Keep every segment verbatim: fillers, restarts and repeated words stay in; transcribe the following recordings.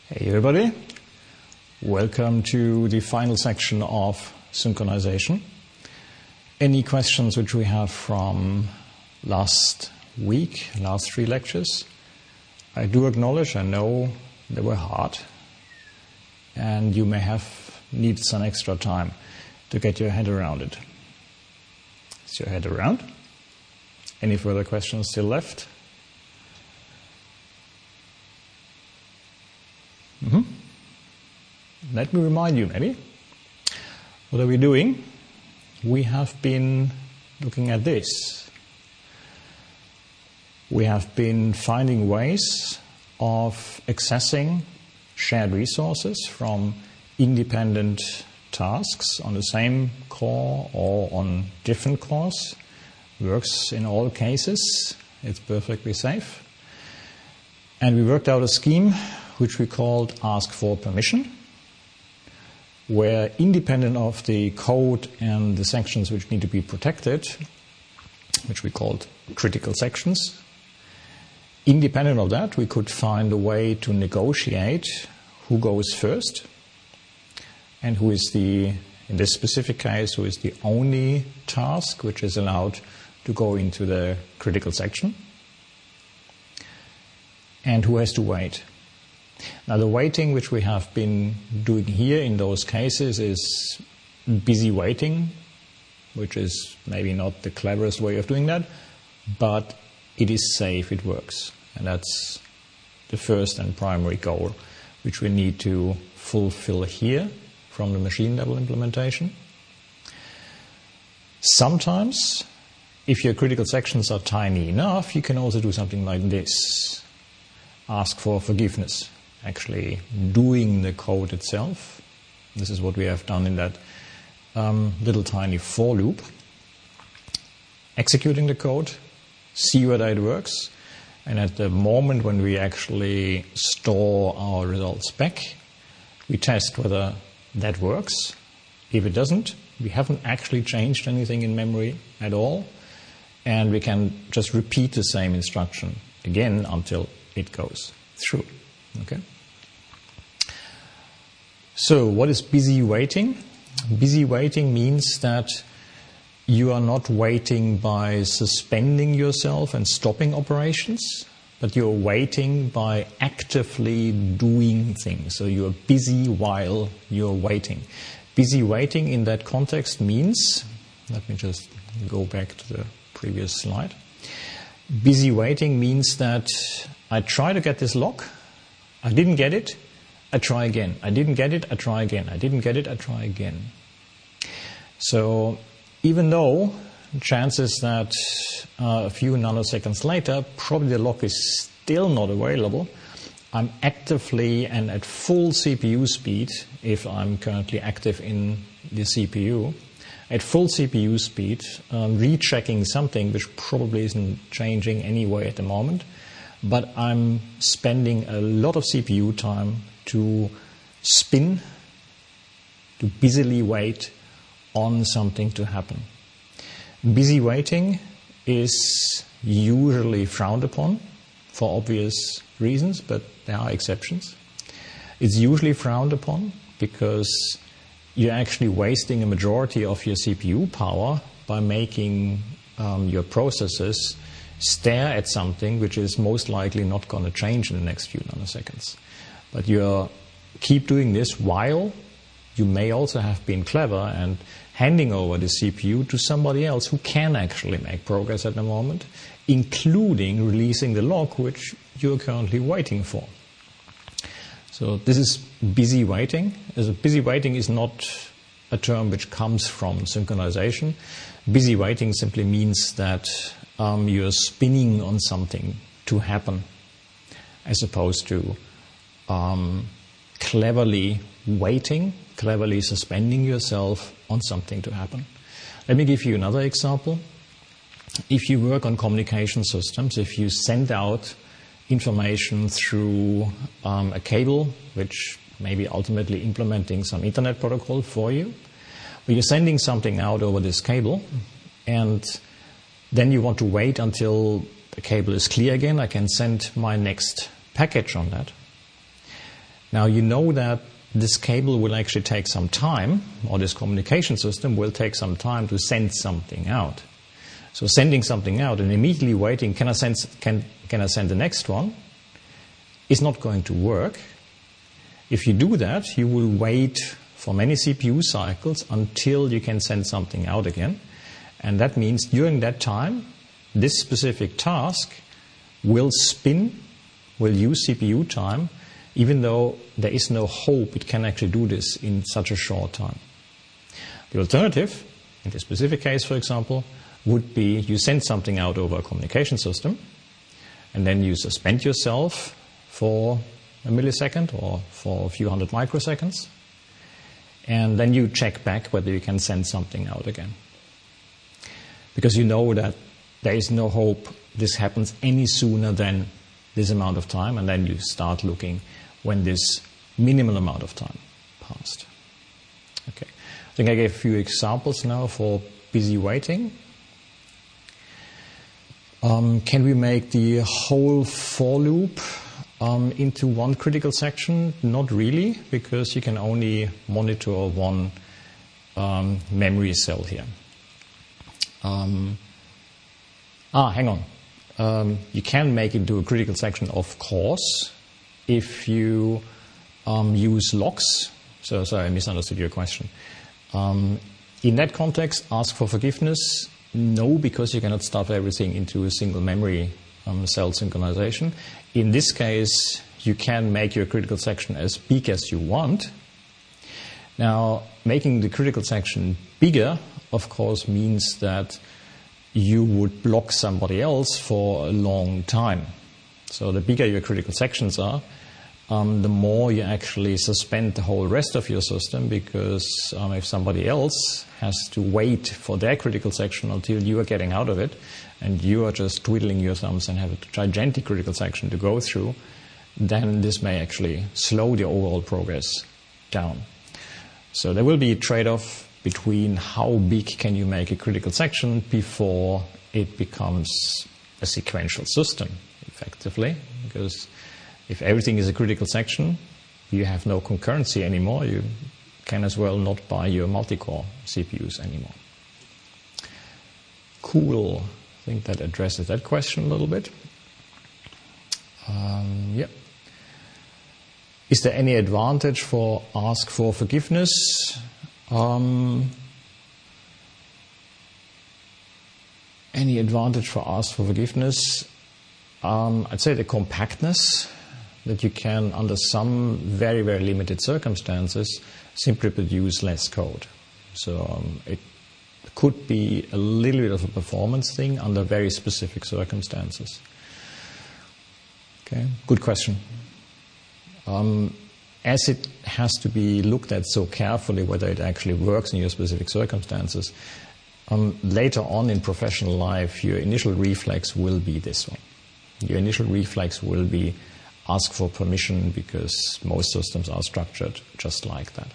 Hey everybody, welcome to the final section of synchronization. Any questions which we have from last week, last three lectures? I do acknowledge, I know they were hard and you may have needed some extra time to get your head around it. Is your head around? Any further questions still left? Mm-hmm. Let me remind you maybe. What are we doing? We have been looking at this. We have been finding ways of accessing shared resources from independent tasks on the same core or on different cores. Works in all cases. It's perfectly safe. And we worked out a scheme which we called Ask for Permission, where independent of the code and the sections which need to be protected, which we called critical sections, independent of that, we could find a way to negotiate who goes first and who is the, in this specific case, who is the only task which is allowed to go into the critical section, and who has to wait. Now, the waiting which we have been doing here in those cases is busy waiting, which is maybe not the cleverest way of doing that, but it is safe, it works. And that's the first and primary goal which we need to fulfill here from the machine level implementation. Sometimes, if your critical sections are tiny enough, you can also do something like this. Ask for forgiveness. Actually doing the code itself. This is what we have done in that um, little tiny for loop. Executing the code, see whether it works, and at the moment when we actually store our results back, we test whether that works. If it doesn't, we haven't actually changed anything in memory at all, and we can just repeat the same instruction again until it goes through. Okay? So, what is busy waiting? Busy waiting means that you are not waiting by suspending yourself and stopping operations, but you're waiting by actively doing things. So, you're busy while you're waiting. Busy waiting in that context means, let me just go back to the previous slide. Busy waiting means that I try to get this lock, I didn't get it, I try again. I didn't get it, I try again. I didn't get it, I try again. So even though chances that uh, a few nanoseconds later, probably the lock is still not available, I'm actively and at full C P U speed, if I'm currently active in the C P U, at full C P U speed, um, rechecking something which probably isn't changing anyway at the moment, but I'm spending a lot of C P U time to spin, to busily wait on something to happen. Busy waiting is usually frowned upon for obvious reasons, but there are exceptions. It's usually frowned upon because you're actually wasting a majority of your C P U power by making um, your processes stare at something which is most likely not going to change in the next few nanoseconds. But you keep doing this while you may also have been clever and handing over the C P U to somebody else who can actually make progress at the moment, including releasing the lock which you're currently waiting for. So this is busy waiting. As a busy waiting is not a term which comes from synchronization. Busy waiting simply means that um, you're spinning on something to happen, as opposed to um, cleverly waiting, cleverly suspending yourself on something to happen. Let me give you another example. If you work on communication systems, if you send out information through um, a cable, which may be ultimately implementing some internet protocol for you, but you're sending something out over this cable, and then you want to wait until the cable is clear again, I can send my next package on that. Now you know that this cable will actually take some time, or this communication system will take some time to send something out. So sending something out and immediately waiting, can I send, can, can I send the next one, is not going to work. If you do that, you will wait for many C P U cycles until you can send something out again. And that means during that time, this specific task will spin, will use C P U time, even though there is no hope it can actually do this in such a short time. The alternative, in this specific case, for example, would be you send something out over a communication system, and then you suspend yourself for a millisecond or for a few hundred microseconds, and then you check back whether you can send something out again. Because you know that there is no hope this happens any sooner than this amount of time, and then you start looking when this minimal amount of time passed. Okay, I think I gave a few examples now for busy waiting. Um, can we make the whole for loop um, into one critical section? Not really, because you can only monitor one um, memory cell here. Um, ah, hang on. Um, you can make it into a critical section, of course, if you um, use locks. So, sorry, I misunderstood your question. Um, in that context, ask for forgiveness. No, because you cannot stuff everything into a single memory um, cell synchronization. In this case, you can make your critical section as big as you want. Now, making the critical section bigger, of course, means that you would block somebody else for a long time. So the bigger your critical sections are, um, the more you actually suspend the whole rest of your system, because um, if somebody else has to wait for their critical section until you are getting out of it, and you are just twiddling your thumbs and have a gigantic critical section to go through, then this may actually slow the overall progress down. So there will be a trade-off between how big can you make a critical section before it becomes a sequential system, effectively. Because if everything is a critical section, you have no concurrency anymore. You can as well not buy your multi-core C P Us anymore. Cool. I think that addresses that question a little bit. Um, yeah. Is there any advantage for ask for forgiveness? Um, any advantage for ask for forgiveness? Um, I'd say the compactness, that you can, under some very, very limited circumstances, simply produce less code. So um, it could be a little bit of a performance thing under very specific circumstances. Okay, good question. Um, as it has to be looked at so carefully whether it actually works in your specific circumstances, um, later on in professional life, your initial reflex will be this one. Your initial reflex will be ask for permission, because most systems are structured just like that.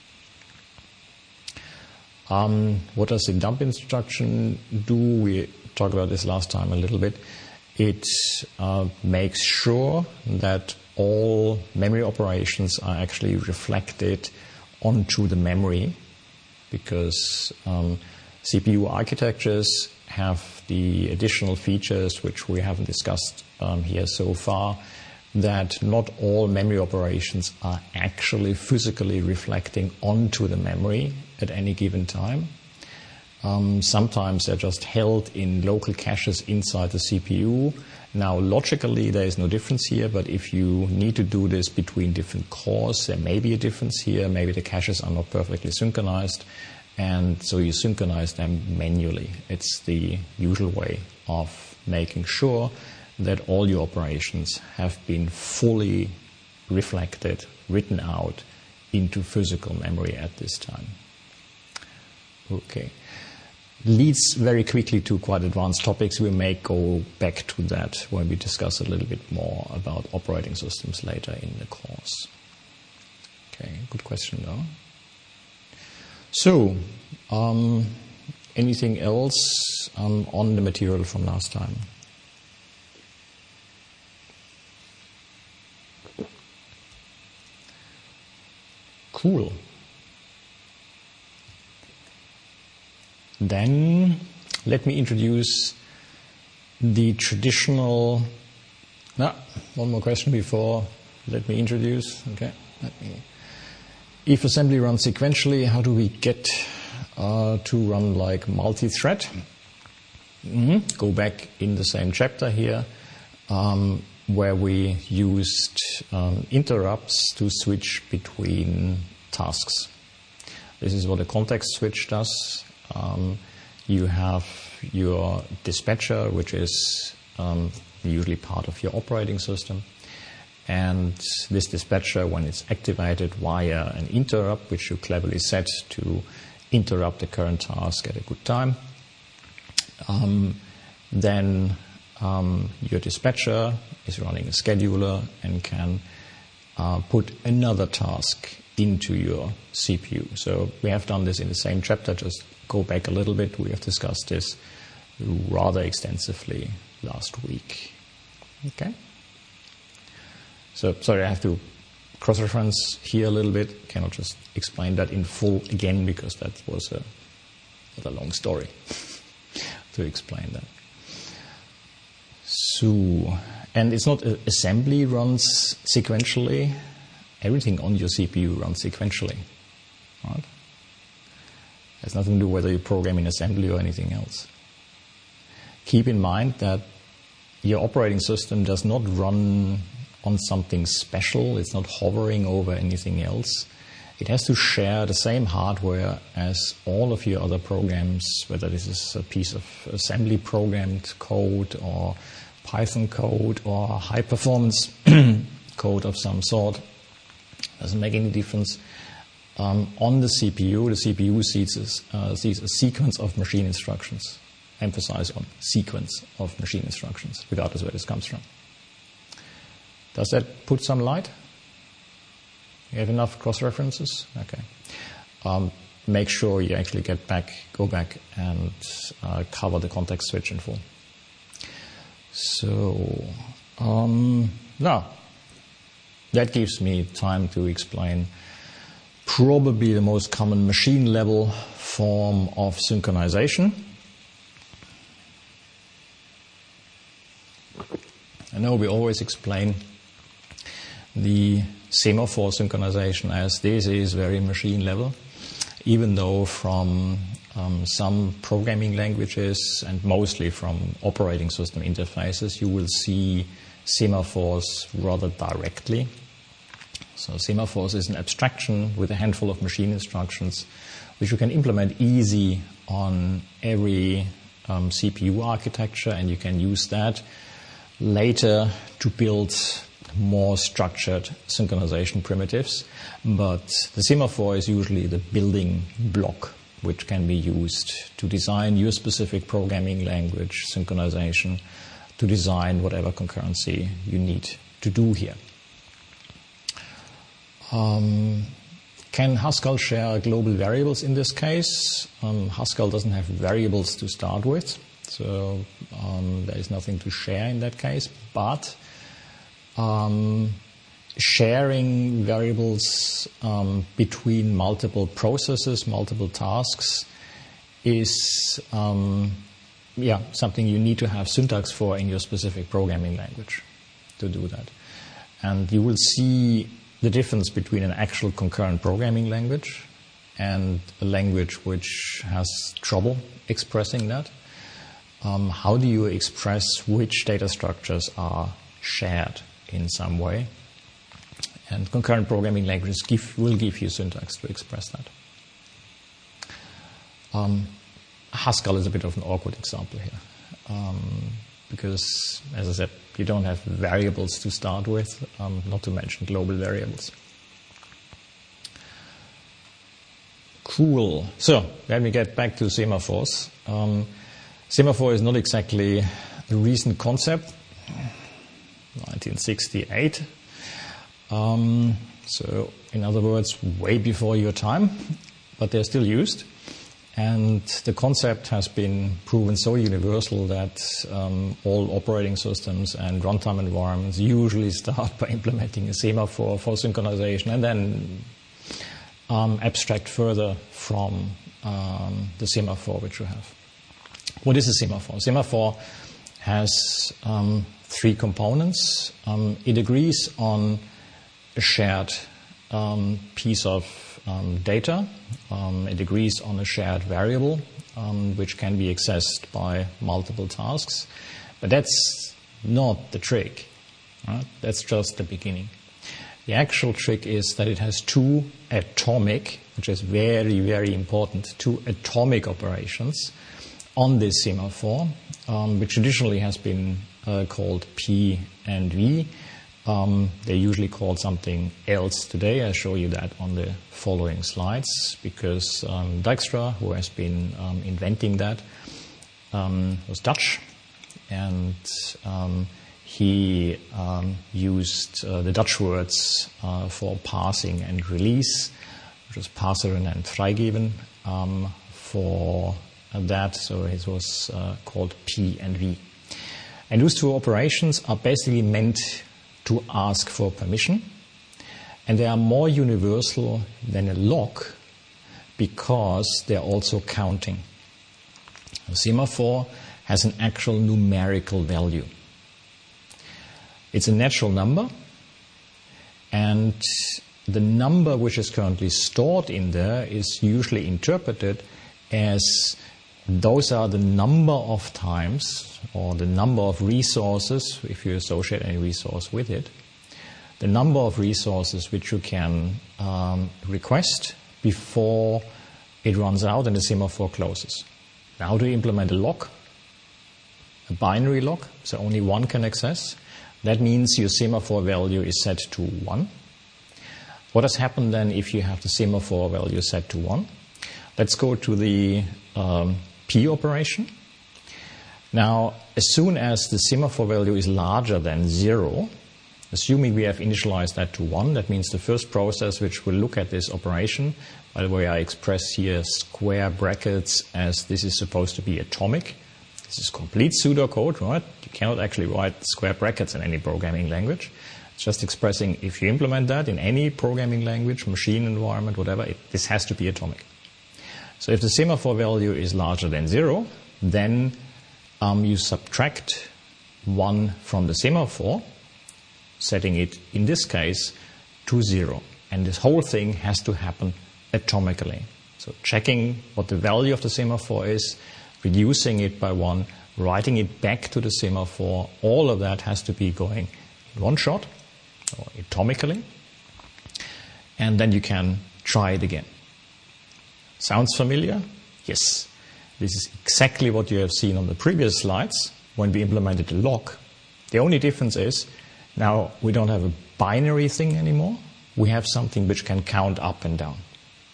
Um, what does the dump instruction do? We talked about this last time a little bit. It uh, makes sure that all memory operations are actually reflected onto the memory, because um, C P U architectures have the additional features which we haven't discussed um, here so far, that not all memory operations are actually physically reflecting onto the memory at any given time. Um, sometimes they're just held in local caches inside the C P U. Now, logically, there is no difference here, but if you need to do this between different cores, there may be a difference here. Maybe the caches are not perfectly synchronized, and so you synchronize them manually. It's the usual way of making sure that all your operations have been fully reflected, written out into physical memory at this time. Okay. Leads very quickly to quite advanced topics. We may go back to that when we discuss a little bit more about operating systems later in the course. Okay, good question though. So, um, anything else um, on the material from last time? Cool. Then let me introduce the traditional. No, one more question before. Let me introduce. Okay. Let me. If assembly runs sequentially, how do we get uh, to run like multi-thread? Mm-hmm. Go back in the same chapter here, um, where we used um, interrupts to switch between tasks. This is what a context switch does. Um, you have your dispatcher, which is um, usually part of your operating system. And this dispatcher, when it's activated via an interrupt, which you cleverly set to interrupt the current task at a good time, um, then um, your dispatcher is running a scheduler and can uh, put another task into your C P U. So we have done this in the same chapter. Just go back a little bit. We have discussed this rather extensively last week. Okay. So sorry, I have to cross-reference here a little bit. Cannot just explain that in full again because that was a, a long story to explain that. So, and it's not uh, assembly runs sequentially. Everything on your C P U runs sequentially. Right? It has nothing to do whether you program in assembly or anything else. Keep in mind that your operating system does not run on something special. It's not hovering over anything else. It has to share the same hardware as all of your other programs, whether this is a piece of assembly programmed code or Python code or high performance code of some sort. Doesn't make any difference. Um, on the C P U, the C P U sees, uh, sees a sequence of machine instructions. Emphasize on sequence of machine instructions, regardless where this comes from. Does that put some light? You have enough cross-references? Okay. Um, make sure you actually get back, go back and uh, cover the context switch in full. So, um, now, that gives me time to explain probably the most common machine-level form of synchronization. I know we always explain the semaphore synchronization as this is very machine level, even though from um, some programming languages and mostly from operating system interfaces you will see semaphores rather directly. So semaphores is an abstraction with a handful of machine instructions which you can implement easy on every um, C P U architecture, and you can use that later to build more structured synchronization primitives, but the semaphore is usually the building block which can be used to design your specific programming language synchronization, to design whatever concurrency you need to do here. Um, can Haskell share global variables in this case? Um, Haskell doesn't have variables to start with, so um, there is nothing to share in that case, but Um, sharing variables um, between multiple processes, multiple tasks, is um, yeah something you need to have syntax for in your specific programming language to do that. And you will see the difference between an actual concurrent programming language and a language which has trouble expressing that. Um, how do you express which data structures are shared in some way? And concurrent programming languages give, will give you syntax to express that. Um, Haskell is a bit of an awkward example here, um, because, as I said, you don't have variables to start with, um, not to mention global variables. Cool. So, let me get back to semaphores. Um, semaphore is not exactly a recent concept. nineteen sixty-eight. Um, so, in other words, way before your time, but they're still used. And the concept has been proven so universal that um, all operating systems and runtime environments usually start by implementing a semaphore for synchronization, and then um, abstract further from um, the semaphore which you have. What is a semaphore? Semaphore has um, three components. Um, it agrees on a shared um, piece of um, data. Um, it agrees on a shared variable, um, which can be accessed by multiple tasks. But that's not the trick. Right? That's just the beginning. The actual trick is that it has two atomic, which is very, very important, two atomic operations on this semaphore, um, which traditionally has been uh, called P and V. Um, they're usually called something else today. I'll show you that on the following slides, because um, Dijkstra, who has been um, inventing that, um, was Dutch, and um, he um, used uh, the Dutch words uh, for passing and release, which was passeren and vrijgeven, um, for that, so it was uh, called P and V. And those two operations are basically meant to ask for permission, and they are more universal than a lock because they're also counting. A semaphore has an actual numerical value. It's a natural number, and the number which is currently stored in there is usually interpreted as those are the number of times, or the number of resources, if you associate any resource with it, the number of resources which you can um, request before it runs out and the semaphore closes. Now to implement a lock, a binary lock, so only one can access, that means your semaphore value is set to one. What has happened then if you have the semaphore value set to one? Let's go to the um, P operation. Now, as soon as the semaphore value is larger than zero, assuming we have initialized that to one, that means the first process which will look at this operation, by the way, I express here square brackets as this is supposed to be atomic. This is complete pseudocode, right? You cannot actually write square brackets in any programming language. It's just expressing if you implement that in any programming language, machine environment, whatever, it, this has to be atomic. So if the semaphore value is larger than zero, then um, you subtract one from the semaphore, setting it, in this case, to zero. And this whole thing has to happen atomically. So checking what the value of the semaphore is, reducing it by one, writing it back to the semaphore, all of that has to be going in one shot, or atomically, and then you can try it again. Sounds familiar? Yes. This is exactly what you have seen on the previous slides when we implemented the lock. The only difference is now we don't have a binary thing anymore. We have something which can count up and down.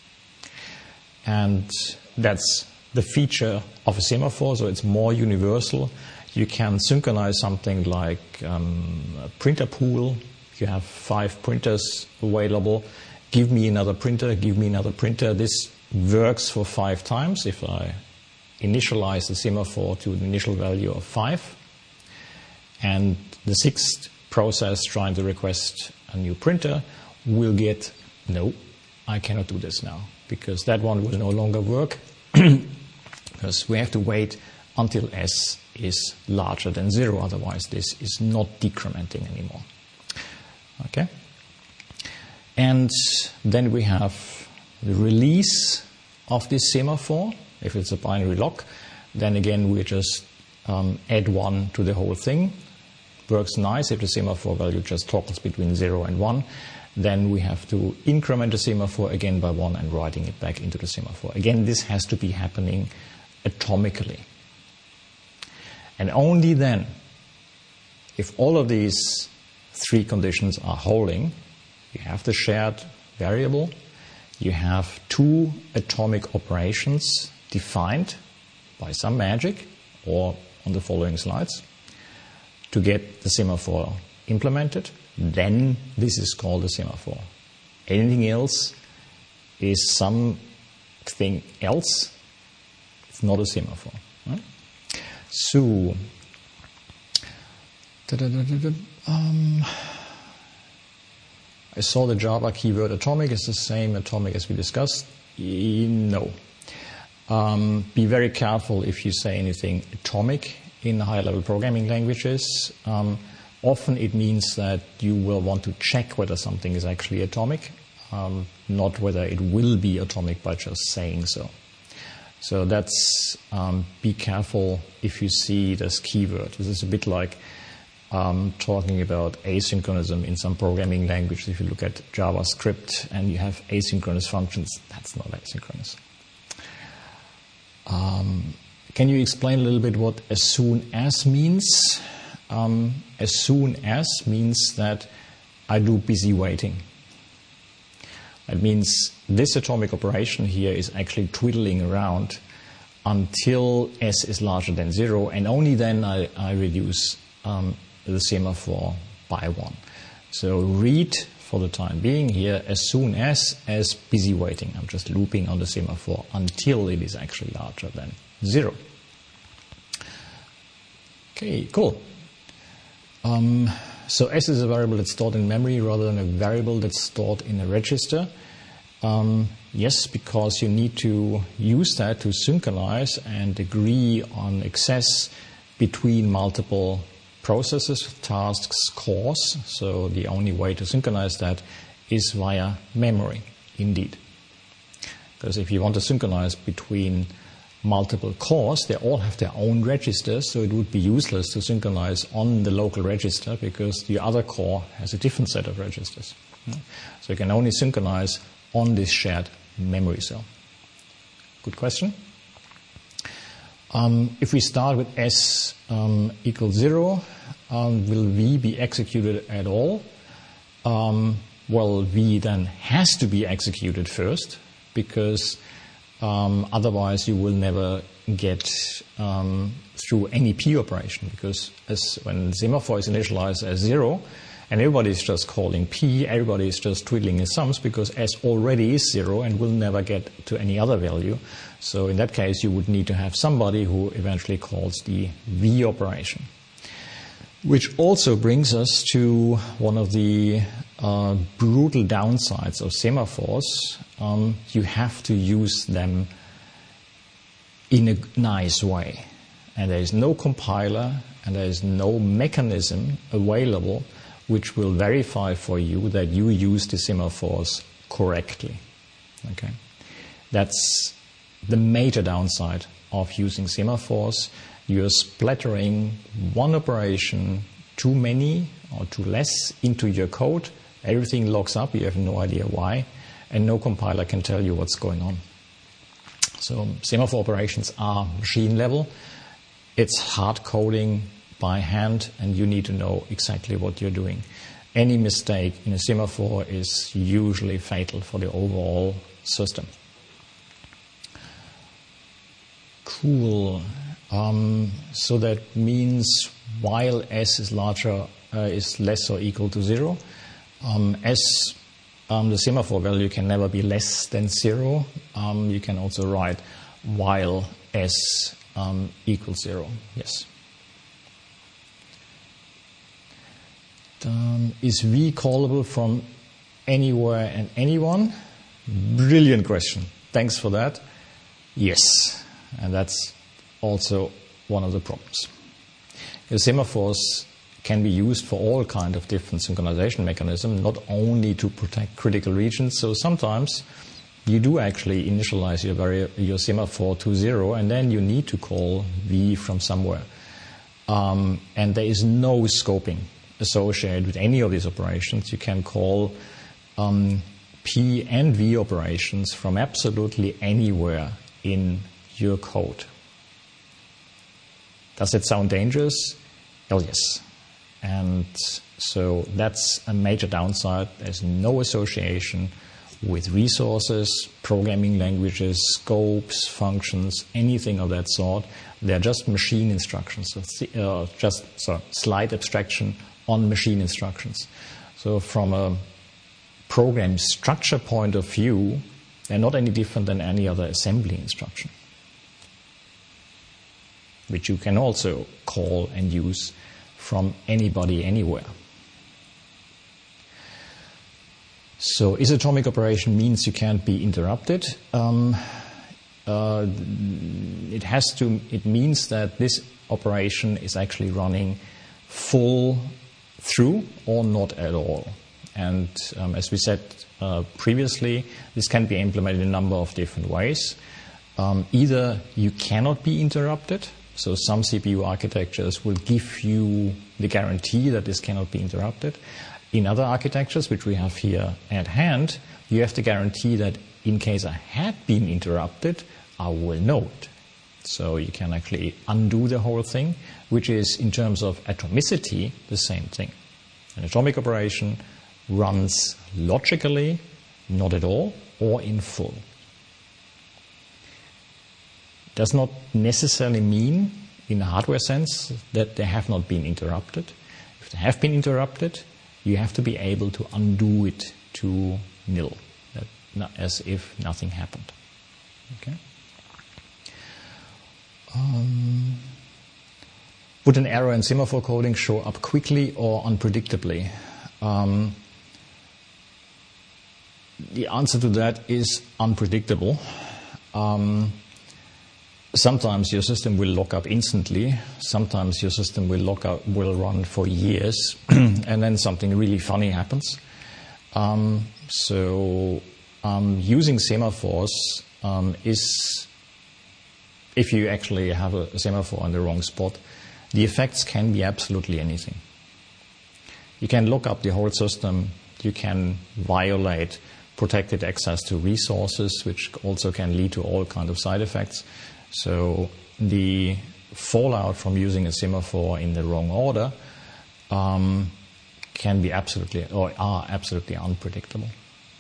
And that's the feature of a semaphore, so it's more universal. You can synchronize something like um, a printer pool. You have five printers available. Give me another printer, give me another printer. This works for five times if I initialize the semaphore to an initial value of five. And the sixth process trying to request a new printer will get, no, I cannot do this now, because that one will no longer work, because we have to wait until S is larger than zero, otherwise this is not decrementing anymore. Okay? And then we have the release of this semaphore. If it's a binary lock, then again we just um, add one to the whole thing. Works nice if the semaphore value just toggles between zero and one. Then we have to increment the semaphore again by one and writing it back into the semaphore. Again, this has to be happening atomically. And only then, if all of these three conditions are holding, you have the shared variable, you have two atomic operations defined by some magic, or on the following slides, to get the semaphore implemented, then this is called a semaphore. Anything else is something else. It's not a semaphore. Right? So, um, I saw the Java keyword atomic is the same atomic as we discussed. No. Um, be very careful if you say anything atomic in high-level programming languages. Um, often it means that you will want to check whether something is actually atomic, um, not whether it will be atomic by just saying so. So that's, um, be careful if you see this keyword. This is a bit like um, talking about asynchronism in some programming language. If you look at JavaScript and you have asynchronous functions, that's not asynchronous. Um, can you explain a little bit what as soon as means? Um, as soon as means that I do busy waiting. That means this atomic operation here is actually twiddling around until s is larger than zero, and only then I, I reduce um, the semaphore by one. So read for the time being here as soon as as busy waiting. I'm just looping on the semaphore until it is actually larger than zero. Okay, cool. Um, so s is a variable that's stored in memory rather than a variable that's stored in a register. Um, yes, because you need to use that to synchronize and agree on access between multiple processes, tasks, cores. So the only way to synchronize that is via memory, indeed. Because if you want to synchronize between multiple cores, they all have their own registers, so it would be useless to synchronize on the local register because the other core has a different set of registers. So you can only synchronize on this shared memory cell. Good question. Um, if we start with s um, equals zero, um, will v be executed at all? Um, well, v then has to be executed first, because um, otherwise you will never get um, through any p operation, because as when semaphore is initialized as zero, and everybody is just calling p, everybody is just twiddling his thumbs because s already is zero and will never get to any other value. So in that case, you would need to have somebody who eventually calls the v operation. Which also brings us to one of the uh, brutal downsides of semaphores. Um, you have to use them in a nice way. And there is no compiler and there is no mechanism available which will verify for you that you use the semaphores correctly. Okay, that's the major downside of using semaphores. You're splattering one operation too many or too less into your code. Everything locks up, you have no idea why, and no compiler can tell you what's going on. So semaphore operations are machine level. It's hard coding by hand, and you need to know exactly what you're doing. Any mistake in a semaphore is usually fatal for the overall system. Cool. Um, so that means while s is larger, uh, is less or equal to zero, um, s, um, the semaphore value can never be less than zero. Um, you can also write while s um, equals zero. Yes. Um, is v callable from anywhere and anyone? Brilliant question. Thanks for that. Yes, and that's also one of the problems. The semaphores can be used for all kinds of different synchronization mechanisms, not only to protect critical regions. So sometimes you do actually initialize your, vari- your semaphore to zero, and then you need to call v from somewhere. Um, and there is no scoping associated with any of these operations. You can call um, p and v operations from absolutely anywhere in your code. Does it sound dangerous? Oh, yes. And so that's a major downside. There's no association with resources, programming languages, scopes, functions, anything of that sort. They're just machine instructions, so, uh, just so, slight abstraction on machine instructions. So from a program structure point of view, they're not any different than any other assembly instruction, which you can also call and use from anybody, anywhere. So isotonic operation means you can't be interrupted. Um, uh, it has to. It means that this operation is actually running full through or not at all. And um, as we said uh, previously, this can be implemented in a number of different ways. Um, either you cannot be interrupted, so some C P U architectures will give you the guarantee that this cannot be interrupted. In other architectures, which we have here at hand, you have the guarantee that in case I had been interrupted, I will know it. So you can actually undo the whole thing, which is, in terms of atomicity, the same thing. An atomic operation runs logically, not at all, or in full. Does not necessarily mean, in a hardware sense, that they have not been interrupted. If they have been interrupted, you have to be able to undo it to nil, as if nothing happened. Okay. Um, would an error in semaphore coding show up quickly or unpredictably? Um, the answer to that is unpredictable. Um, sometimes your system will lock up instantly. Sometimes your system will lock up, will run for years, and then something really funny happens. Um, so um, using semaphores um, is, if you actually have a, a semaphore in the wrong spot, the effects can be absolutely anything. You can lock up the whole system. You can violate protected access to resources, which also can lead to all kinds of side effects. So the fallout from using a semaphore in the wrong order um, can be absolutely, or are absolutely unpredictable.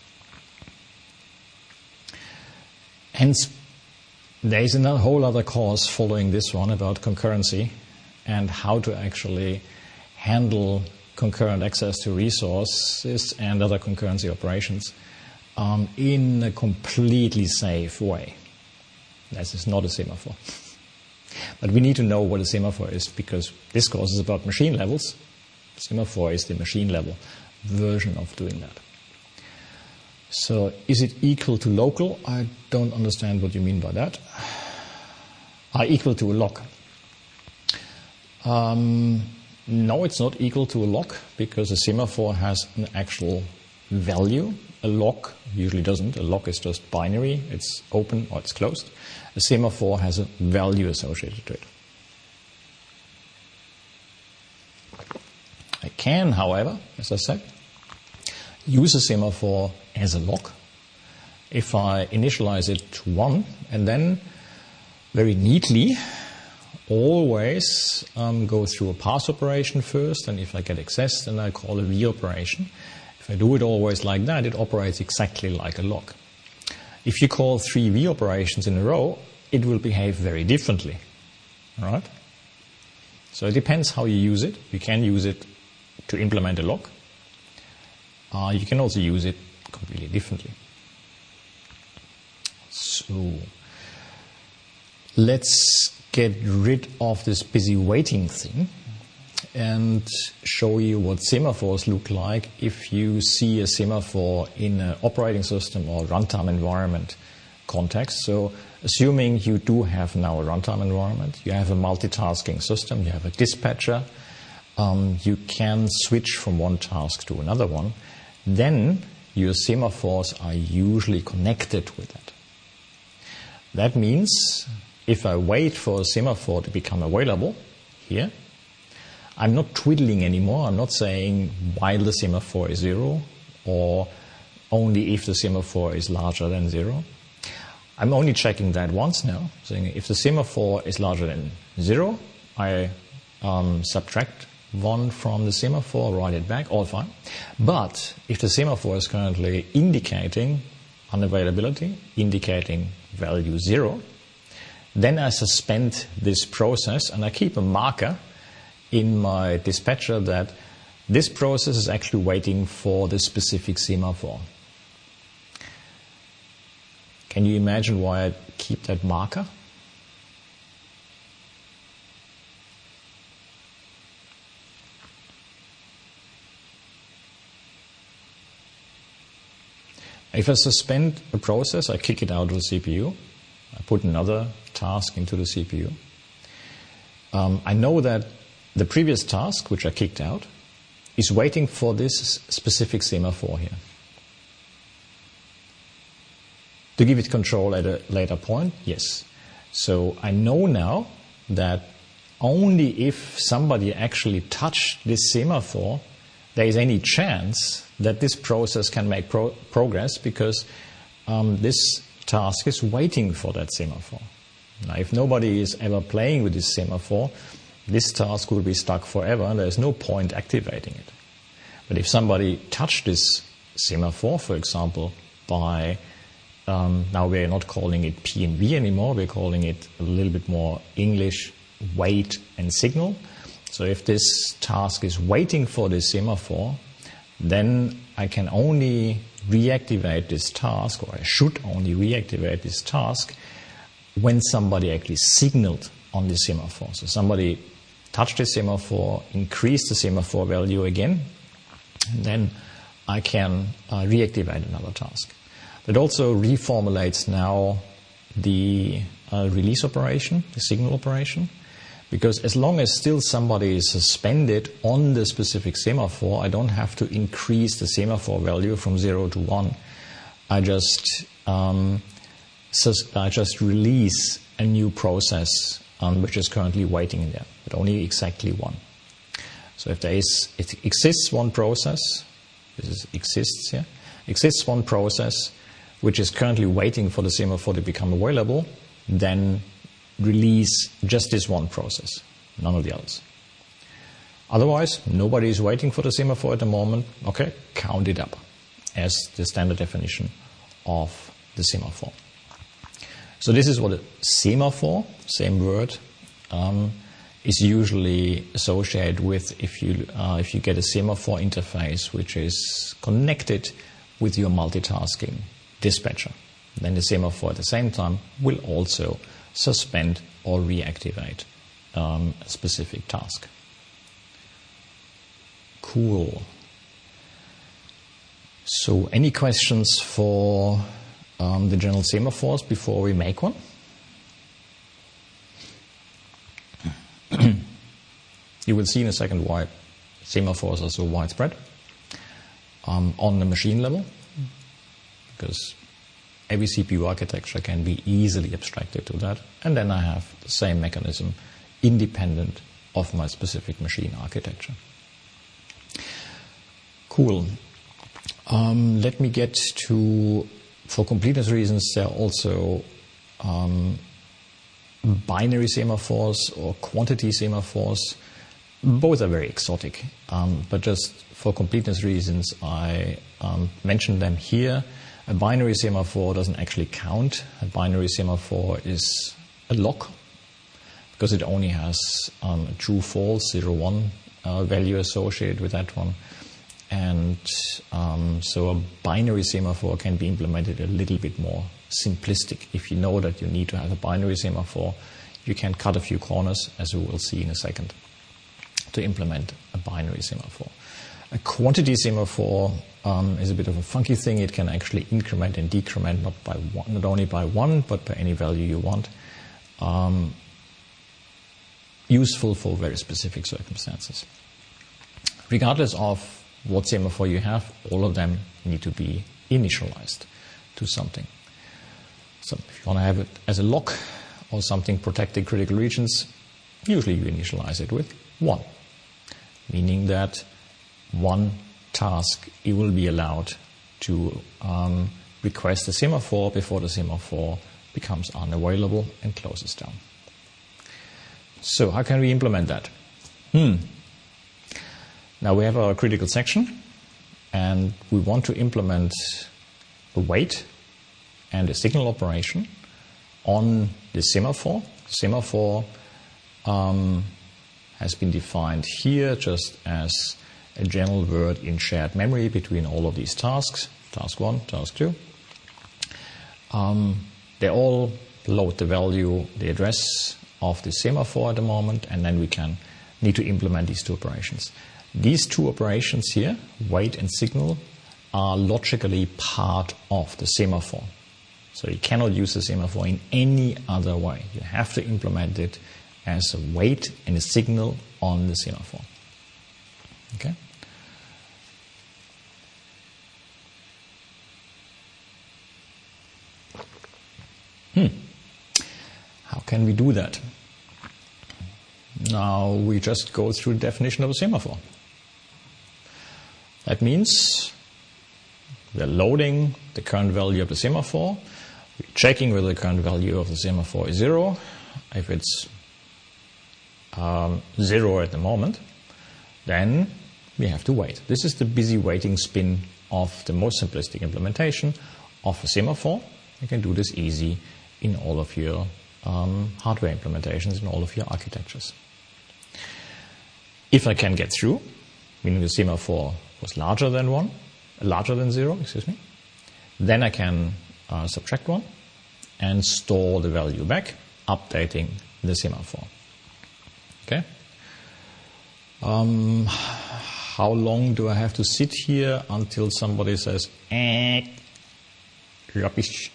Hence, there is a whole other course following this one about concurrency and how to actually handle concurrent access to resources and other concurrency operations um, in a completely safe way. This is not a semaphore. But we need to know what a semaphore is, because this course is about machine levels. Semaphore is the machine level version of doing that. So is it equal to local? I don't understand what you mean by that. Are equal to a lock? Um, no, it's not equal to a lock, because a semaphore has an actual value. A lock usually doesn't. A lock is just binary. It's open or it's closed. A semaphore has a value associated to it. I can, however, as I said, use a semaphore as a lock if I initialize it to one and then very neatly always um, go through a pass operation first, and if I get access, then I call a V operation. If I do it always like that, it operates exactly like a lock. If you call three V operations in a row, it will behave very differently. All right? So it depends how you use it. You can use it to implement a lock. Uh, you can also use it completely differently. So let's get rid of this busy waiting thing and show you what semaphores look like if you see a semaphore in an operating system or runtime environment context. So assuming you do have now a runtime environment, you have a multitasking system, you have a dispatcher, um, you can switch from one task to another one, then your semaphores are usually connected with that. That means if I wait for a semaphore to become available here, I'm not twiddling anymore. I'm not saying while the semaphore is zero or only if the semaphore is larger than zero. I'm only checking that once now, saying if the semaphore is larger than zero, I um, subtract one from the semaphore, write it back, all fine. But if the semaphore is currently indicating unavailability, indicating value zero, then I suspend this process and I keep a marker in my dispatcher that this process is actually waiting for the specific semaphore. Can you imagine why I keep that marker? If I suspend a process, I kick it out of the C P U. I put another task into the C P U. Um, I know that the previous task, which I kicked out, is waiting for this specific semaphore here. To give it control at a later point, yes. So I know now that only if somebody actually touched this semaphore, there is any chance that this process can make pro- progress because um, this task is waiting for that semaphore. Now, if nobody is ever playing with this semaphore, this task will be stuck forever and there's no point activating it. But if somebody touched this semaphore, for example, by, um, now we're not calling it P and V anymore, we're calling it a little bit more English, wait and signal. So if this task is waiting for this semaphore, then I can only reactivate this task, or I should only reactivate this task when somebody actually signaled on the semaphore. So somebody touched the semaphore, increased the semaphore value again, and then I can uh, reactivate another task. That also reformulates now the uh, release operation, the signal operation, because as long as still somebody is suspended on the specific semaphore, I don't have to increase the semaphore value from zero to one. I just um, sus- I just release a new process um, which is currently waiting in there, but only exactly one. So if there is, it exists one process, this is exists here, exists one process which is currently waiting for the semaphore to become available, then release just this one process, none of the others. Otherwise, nobody is waiting for the semaphore at the moment. Okay, count it up as the standard definition of the semaphore. So this is what a semaphore, same word, um, is usually associated with if you uh, if you get a semaphore interface which is connected with your multitasking dispatcher. Then the semaphore at the same time will also suspend or reactivate um, a specific task. Cool. So any questions for um, the general semaphores before we make one? You will see in a second why semaphores are so widespread um, on the machine level, because every C P U architecture can be easily abstracted to that, and then I have the same mechanism independent of my specific machine architecture. Cool. Um, let me get to, for completeness reasons, there are also um, binary semaphores or quantity semaphores. Both are very exotic, um, but just for completeness reasons, I um, mentioned them here. A binary semaphore doesn't actually count. A binary semaphore is a lock because it only has um, a true false, zero, one uh, value associated with that one. And um, so a binary semaphore can be implemented a little bit more simplistic. If you know that you need to have a binary semaphore, you can cut a few corners, as we will see in a second, to implement a binary semaphore. A quantity semaphore um, is a bit of a funky thing. It can actually increment and decrement not by one, not only by one, but by any value you want. Um, useful for very specific circumstances. Regardless of what semaphore you have, all of them need to be initialized to something. So if you want to have it as a lock or something protecting critical regions, usually you initialize it with one, meaning that one task it will be allowed to um, request a semaphore before the semaphore becomes unavailable and closes down. So how can we implement that? Hmm. Now we have our critical section, and we want to implement a wait and a signal operation on the semaphore. Semaphore um, has been defined here just as a general word in shared memory between all of these tasks, task one, task two. Um, they all load the value, the address of the semaphore at the moment, and then we can need to implement these two operations. These two operations here, wait and signal, are logically part of the semaphore. So you cannot use the semaphore in any other way. You have to implement it as a weight and a signal on the semaphore. Okay? Hmm. How can we do that? Now we just go through the definition of a semaphore. That means we're loading the current value of the semaphore. We're checking whether the current value of the semaphore is zero. If it's um, zero at the moment, then we have to wait. This is the busy waiting spin of the most simplistic implementation of a semaphore. You can do this easy in all of your um, hardware implementations, in all of your architectures. If I can get through, meaning the semaphore was larger than one, larger than zero, excuse me, then I can uh, subtract one and store the value back, updating the semaphore. Okay? Um, how long do I have to sit here until somebody says, eh, rubbish?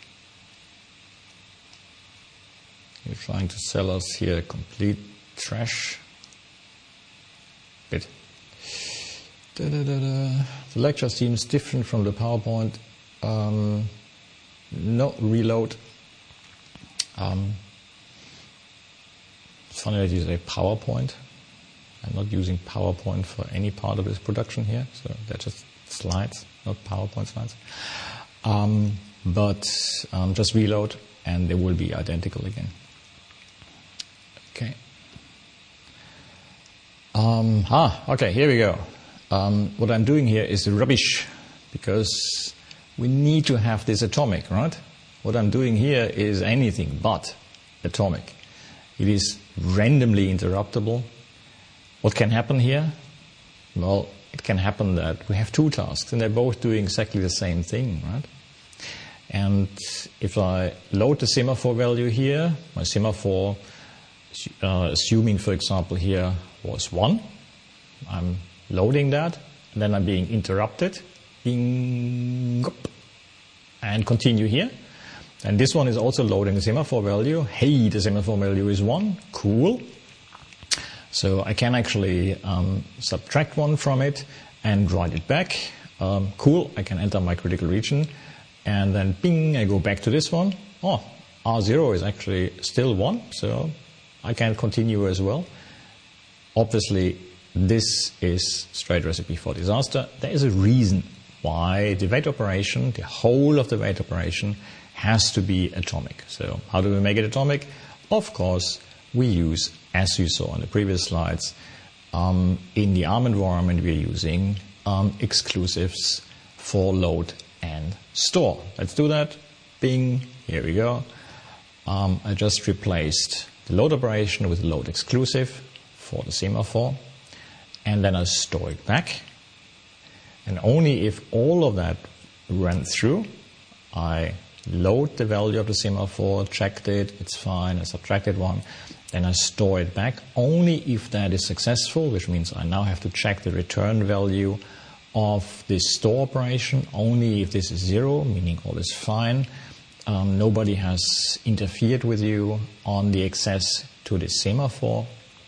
You're trying to sell us here complete trash. Bit. Da, da, da, da. The lecture seems different from the PowerPoint. Um, no, reload. Um, it's funny that you say PowerPoint. I'm not using PowerPoint for any part of this production here, so they're just slides, not PowerPoint slides. Um, but um, just reload, and they will be identical again. Okay. Um, ah, okay, here we go. Um, what I'm doing here is rubbish, because we need to have this atomic, right? What I'm doing here is anything but atomic. It is randomly interruptible. What can happen here? Well, it can happen that we have two tasks, and they're both doing exactly the same thing, right? And if I load the semaphore value here, my semaphore, uh, assuming, for example, here was one, I'm loading that, and then I'm being interrupted, bing, and continue here. And this one is also loading the semaphore value. Hey, the semaphore value is one, cool. So I can actually um, subtract one from it and write it back. Um, cool, I can enter my critical region, and then bing, I go back to this one. Oh, R zero is actually still one, so I can continue as well. Obviously, this is straight recipe for disaster. There is a reason why the wait operation, the whole of the wait operation, has to be atomic. So how do we make it atomic? Of course, we use, as you saw in the previous slides, um, in the ARM environment we're using um, exclusives for load and store. Let's do that. Bing, here we go. Um, I just replaced the load operation with load exclusive for the semaphore, and then I store it back. And only if all of that ran through, I load the value of the semaphore, checked it, it's fine, I subtracted one, then I store it back. Only if that is successful, which means I now have to check the return value of this store operation. Only if this is zero, meaning all is fine, um, nobody has interfered with you on the access to the semaphore,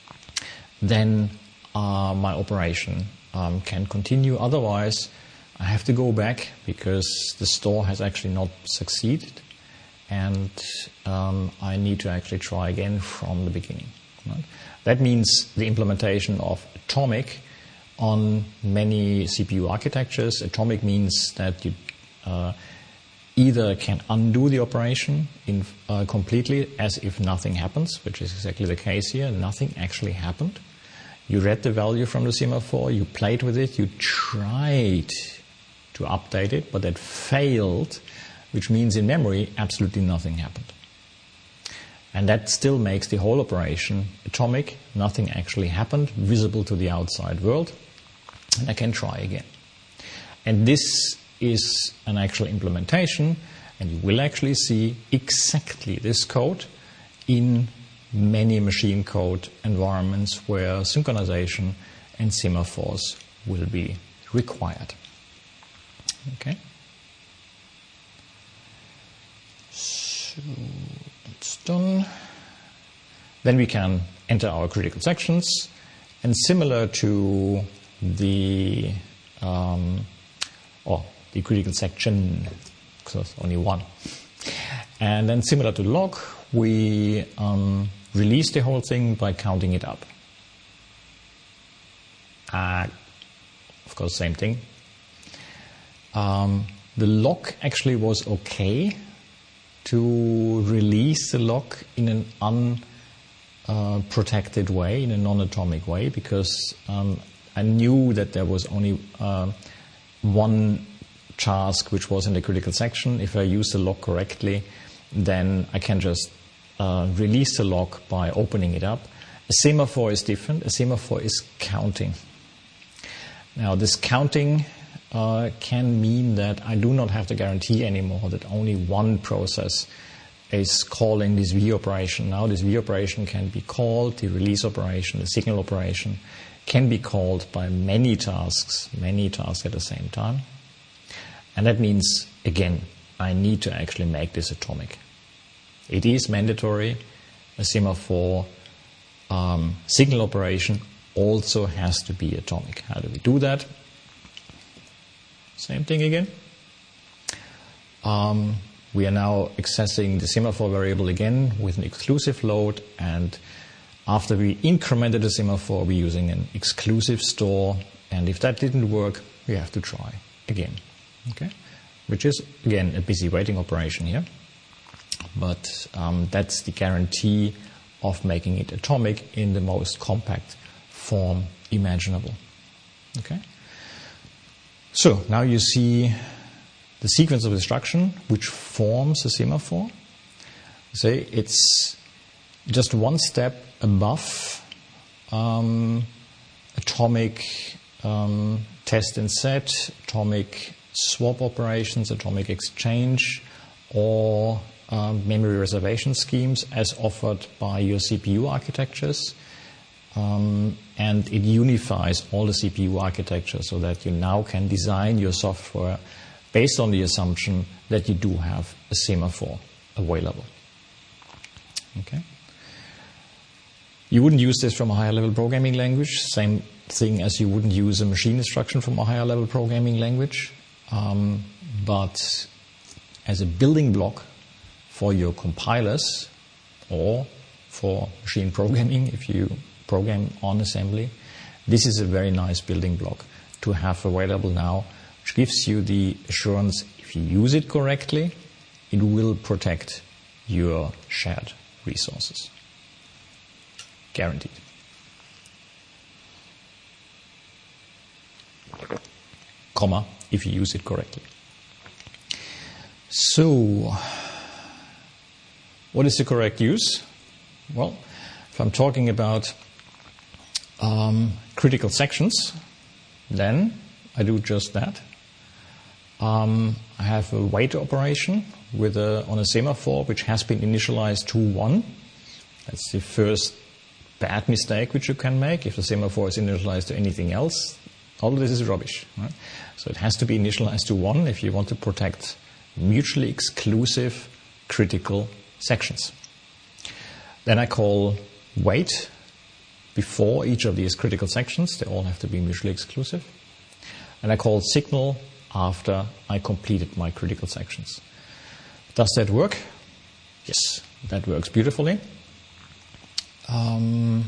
then uh, my operation um, can continue. Otherwise, I have to go back because the store has actually not succeeded, and um, I need to actually try again from the beginning. Right? That means the implementation of atomic on many C P U architectures. Atomic means that you uh, either can undo the operation in, uh, completely as if nothing happens, which is exactly the case here. Nothing actually happened. You read the value from the semaphore, you played with it, you tried to update it, but that failed, which means in memory absolutely nothing happened. And that still makes the whole operation atomic. Nothing actually happened, visible to the outside world, and I can try again. And this is an actual implementation, and you will actually see exactly this code in many machine code environments where synchronization and semaphores will be required. Okay. So that's done. Then we can enter our critical sections, and similar to the um, or the critical section, because there's only one. And then similar to log, we um, release the whole thing by counting it up. Uh, of course, same thing. Um, the lock actually was okay to release the lock in an unprotected uh, way, in a non-atomic way, because um, I knew that there was only uh, one task which was in the critical section. If I use the lock correctly, then I can just uh, release the lock by opening it up. A semaphore is different. A semaphore is counting. Now, this counting uh, can mean that I do not have the guarantee anymore that only one process is calling this V operation. Now, this V operation can be called, the release operation, the signal operation, can be called by many tasks, many tasks at the same time. And that means, again, I need to actually make this atomic. It is mandatory. A semaphore um, signal operation also has to be atomic. How do we do that? Same thing again. Um, we are now accessing the semaphore variable again with an exclusive load, and after we incremented the semaphore, we're using an exclusive store, and if that didn't work, we have to try again. Okay? Which is, again, a busy waiting operation here. But um, that's the guarantee of making it atomic in the most compact form imaginable. Okay? So now you see the sequence of instruction which forms a semaphore. Say it's just one step above um, atomic um, test and set, atomic swap operations, atomic exchange, or um, memory reservation schemes as offered by your C P U architectures. Um, and it unifies all the C P U architecture so that you now can design your software based on the assumption that you do have a semaphore available. Okay. You wouldn't use this from a higher level programming language, same thing as you wouldn't use a machine instruction from a higher level programming language. Um, but as a building block for your compilers or for machine programming, if you program on assembly, this is a very nice building block to have available now, which gives you the assurance if you use it correctly, it will protect your shared resources. Guaranteed. Comma, if you use it correctly. So, what is the correct use? Well, if I'm talking about um, critical sections, then I do just that. Um, I have a wait operation with a, on a semaphore which has been initialized to one. That's the first bad mistake which you can make. If the semaphore is initialized to anything else, all of this is rubbish. Right? So it has to be initialized to one if you want to protect mutually exclusive critical sections. Then I call wait before each of these critical sections. They all have to be mutually exclusive. And I call signal after I completed my critical sections. Does that work? Yes, that works beautifully. Um,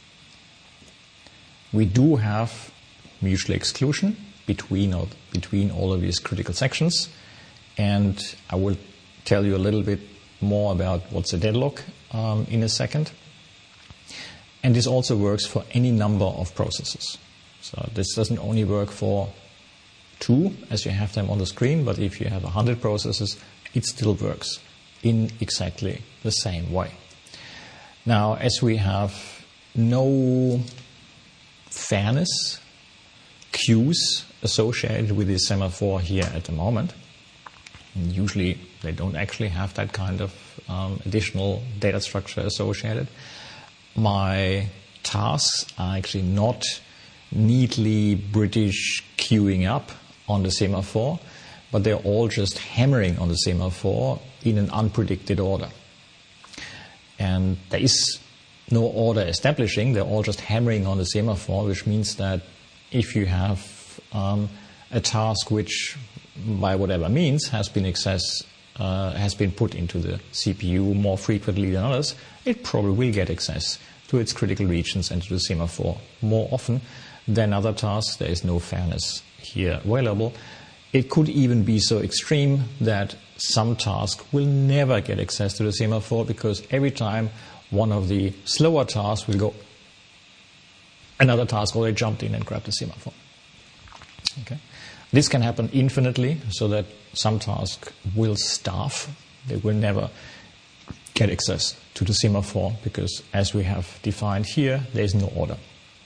we do have mutual exclusion between all, between all of these critical sections, and I will tell you a little bit more about what's a deadlock um, in a second. And this also works for any number of processes. So this doesn't only work for two, as you have them on the screen, but if you have one hundred processes, it still works in exactly the same way. Now, as we have no fairness queues associated with this semaphore here at the moment, and usually they don't actually have that kind of um, additional data structure associated, my tasks are actually not neatly British queuing up on the semaphore. but they're all just hammering on the semaphore in an unpredicted order. And there is no order establishing, they're all just hammering on the semaphore, which means that if you have um, a task which, by whatever means, has been access, uh, has been put into the C P U more frequently than others, it probably will get access to its critical regions and to the semaphore more often than other tasks. There is no fairness here available. It could even be so extreme that some task will never get access to the semaphore because every time one of the slower tasks will go, another task already jumped in and grabbed the semaphore. Okay. This can happen infinitely, so that some tasks will starve. They will never get access to the semaphore because, as we have defined here, there is no order.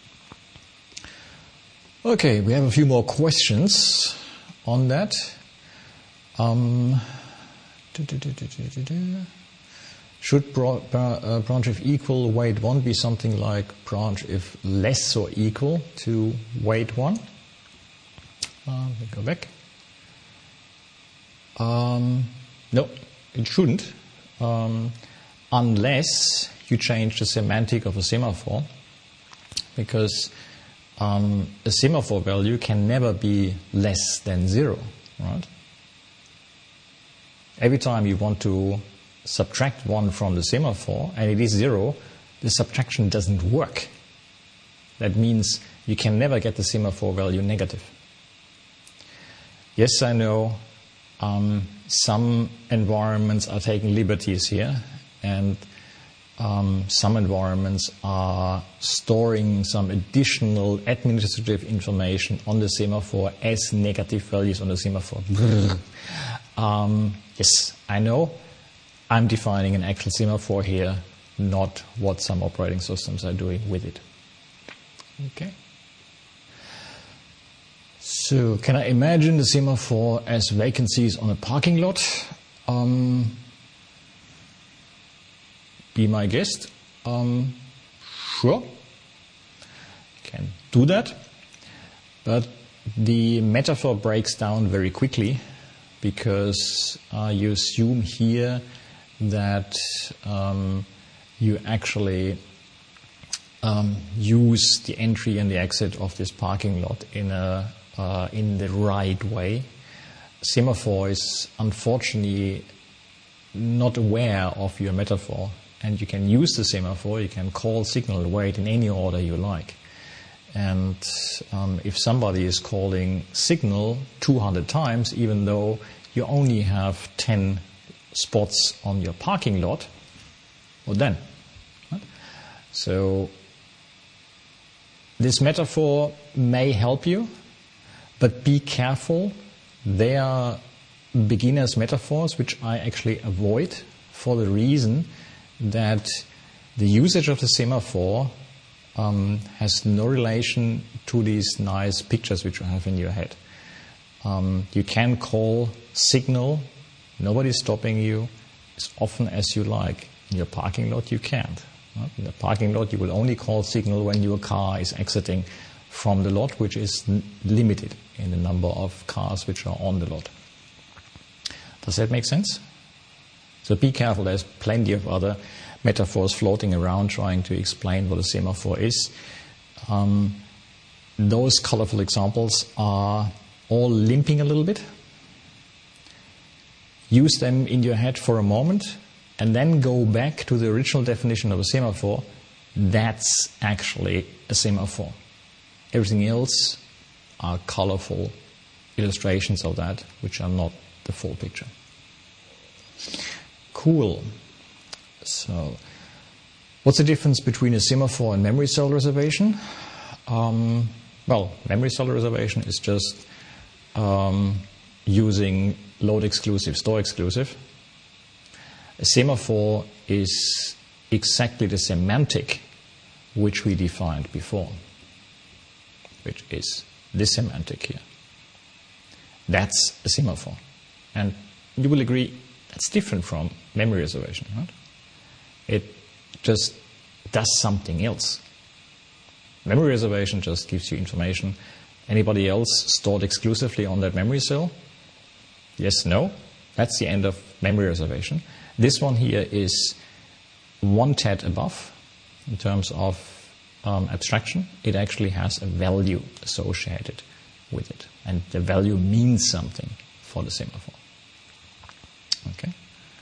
Okay, we have a few more questions on that. Um, should bra- uh, branch if equal weight one be something like branch if less or equal to weight one? Uh, let me go back. Um, no, it shouldn't, um, unless you change the semantic of a semaphore, because um, a semaphore value can never be less than zero, right? Every time you want to subtract one from the semaphore and it is zero, the subtraction doesn't work. That means you can never get the semaphore value negative. Yes, I know um, some environments are taking liberties here, and um, some environments are storing some additional administrative information on the semaphore as negative values on the semaphore. um, yes, I know. I'm defining an actual semaphore here, not what some operating systems are doing with it. Okay. So, can I imagine the semaphore as vacancies on a parking lot? Um, be my guest. Um, sure. Can do that. But the metaphor breaks down very quickly because uh, you assume here that um, you actually um, use the entry and the exit of this parking lot in a uh, in the right way. Semaphore is unfortunately not aware of your metaphor, and you can use the semaphore, you can call signal wait in any order you like. And um, if somebody is calling signal two hundred times, even though you only have ten spots on your parking lot, what then? Right? So this metaphor may help you, but be careful. They are beginner's metaphors, which I actually avoid for the reason that the usage of the semaphore um, has no relation to these nice pictures which you have in your head. Um, you can call signal, nobody's stopping you, as often as you like. In your parking lot, you can't. Right? In the parking lot, you will only call signal when your car is exiting from the lot, which is n- limited in the number of cars which are on the lot. Does that make sense? So be careful. There's plenty of other metaphors floating around trying to explain what a semaphore is. Um, those colorful examples are all limping a little bit. Use them in your head for a moment and then go back to the original definition of a semaphore. That's actually a semaphore. Everything else are colorful illustrations of that, which are not the full picture. Cool. So, what's the difference between a semaphore and memory cell reservation? Um, well, memory cell reservation is just um, using load exclusive, store exclusive. A semaphore is exactly the semantic which we defined before, which is this semantic here. That's a semaphore. And you will agree that's different from memory reservation, right? It just does something else. Memory reservation just gives you information. Anybody else stored exclusively on that memory cell? yes, no. That's the end of memory reservation. This one here is one tad above in terms of um, abstraction. It actually has a value associated with it. And the value means something for the semaphore. Okay.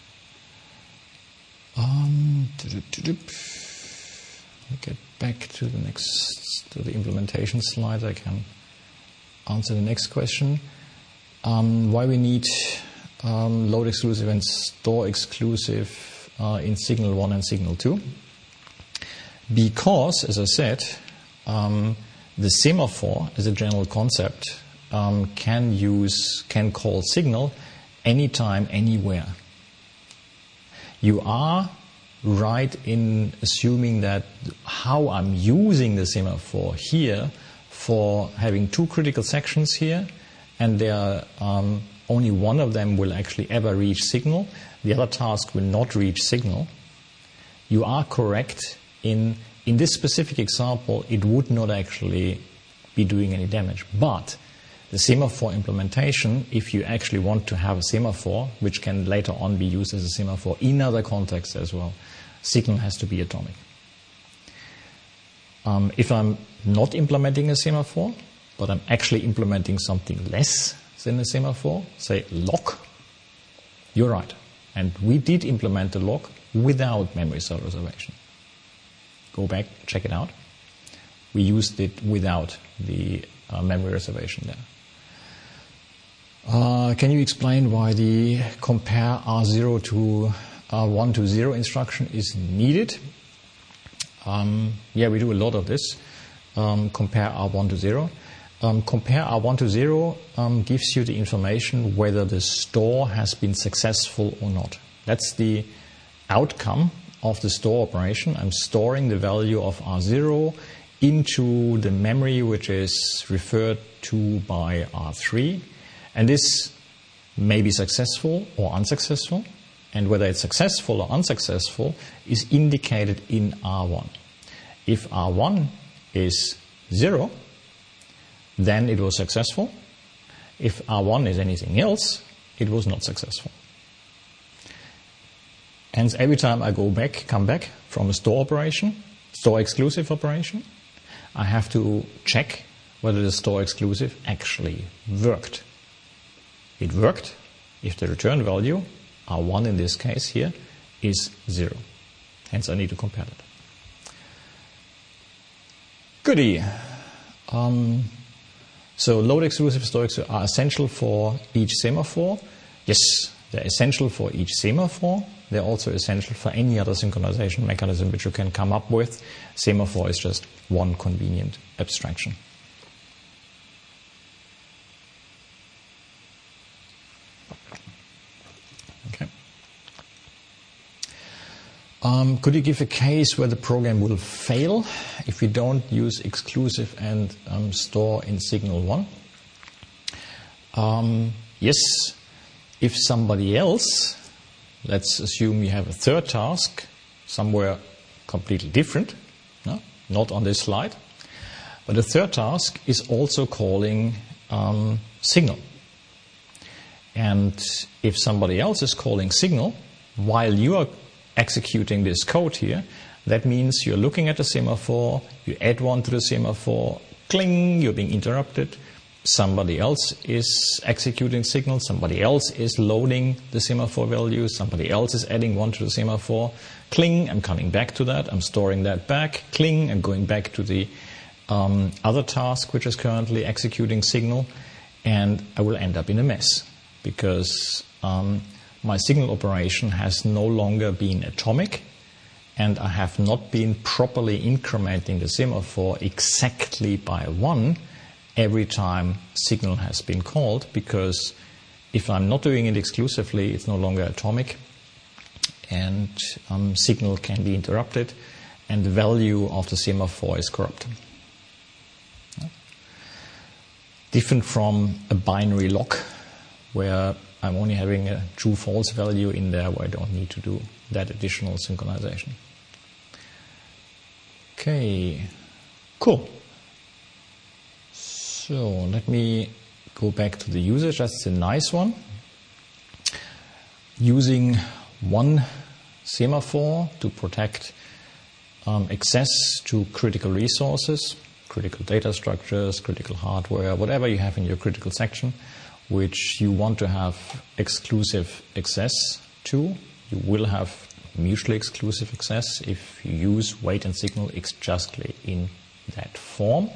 Um, let me get back to the next, to the implementation slide. I can answer the next question. Um, why we need um, load exclusive and store exclusive uh, in signal one and signal two? Because, as I said, um, the semaphore, as a general concept, um, can use, can call signal anytime, anywhere. You are right in assuming that how I'm using the semaphore here for having two critical sections here, and there are, um, only one of them will actually ever reach signal, the other task will not reach signal. You are correct in in this specific example, it would not actually be doing any damage. But the semaphore implementation, if you actually want to have a semaphore, which can later on be used as a semaphore in other contexts as well, signal has to be atomic. Um, if I'm not implementing a semaphore, but I'm actually implementing something less than a semaphore, say lock, you're right. And we did implement the lock without memory cell reservation. Go back, check it out. We used it without the uh, memory reservation there. Uh, can you explain why the compare R zero to R one to zero instruction is needed? Um, yeah, we do a lot of this. Um, compare R one to zero. Um, compare R one to zero um, gives you the information whether the store has been successful or not. That's the outcome of the store operation. I'm storing the value of R zero into the memory which is referred to by R three. And this may be successful or unsuccessful. And whether it's successful or unsuccessful is indicated in R one. If R one is zero, then it was successful. If R one is anything else, it was not successful. Hence, every time I go back, come back from a store operation, store exclusive operation, I have to check whether the store exclusive actually worked. It worked if the return value, R one in this case here, is zero. Hence, I need to compare that. Goodie. Um, so load exclusive, store exclusive are essential for each semaphore. Yes, they're essential for each semaphore. They're also essential for any other synchronization mechanism which you can come up with. Semaphore is just one convenient abstraction. Okay. Um, could you give a case where the program will fail if we don't use exclusive and um, store in signal one? Um, yes, if somebody else, let's assume you have a third task somewhere completely different, no? Not on this slide, but the third task is also calling um, signal. And if somebody else is calling signal while you are executing this code here, that means you're looking at the semaphore, you add one to the semaphore, cling, you're being interrupted. Somebody else is executing signal, somebody else is loading the semaphore value, somebody else is adding one to the semaphore. Cling, I'm coming back to that, I'm storing that back. Cling, I'm going back to the um, other task which is currently executing signal, and I will end up in a mess because um, my signal operation has no longer been atomic, and I have not been properly incrementing the semaphore exactly by one every time signal has been called, because if I'm not doing it exclusively, it's no longer atomic, and um, signal can be interrupted, and the value of the semaphore is corrupt. Different from a binary lock, where I'm only having a true-false value in there, where I don't need to do that additional synchronization. Okay, cool. So let me go back to the usage. That's a nice one. using one semaphore to protect um, access to critical resources, critical data structures, critical hardware, whatever you have in your critical section, which you want to have exclusive access to. You will have mutually exclusive access if you use wait and signal exactly in that form.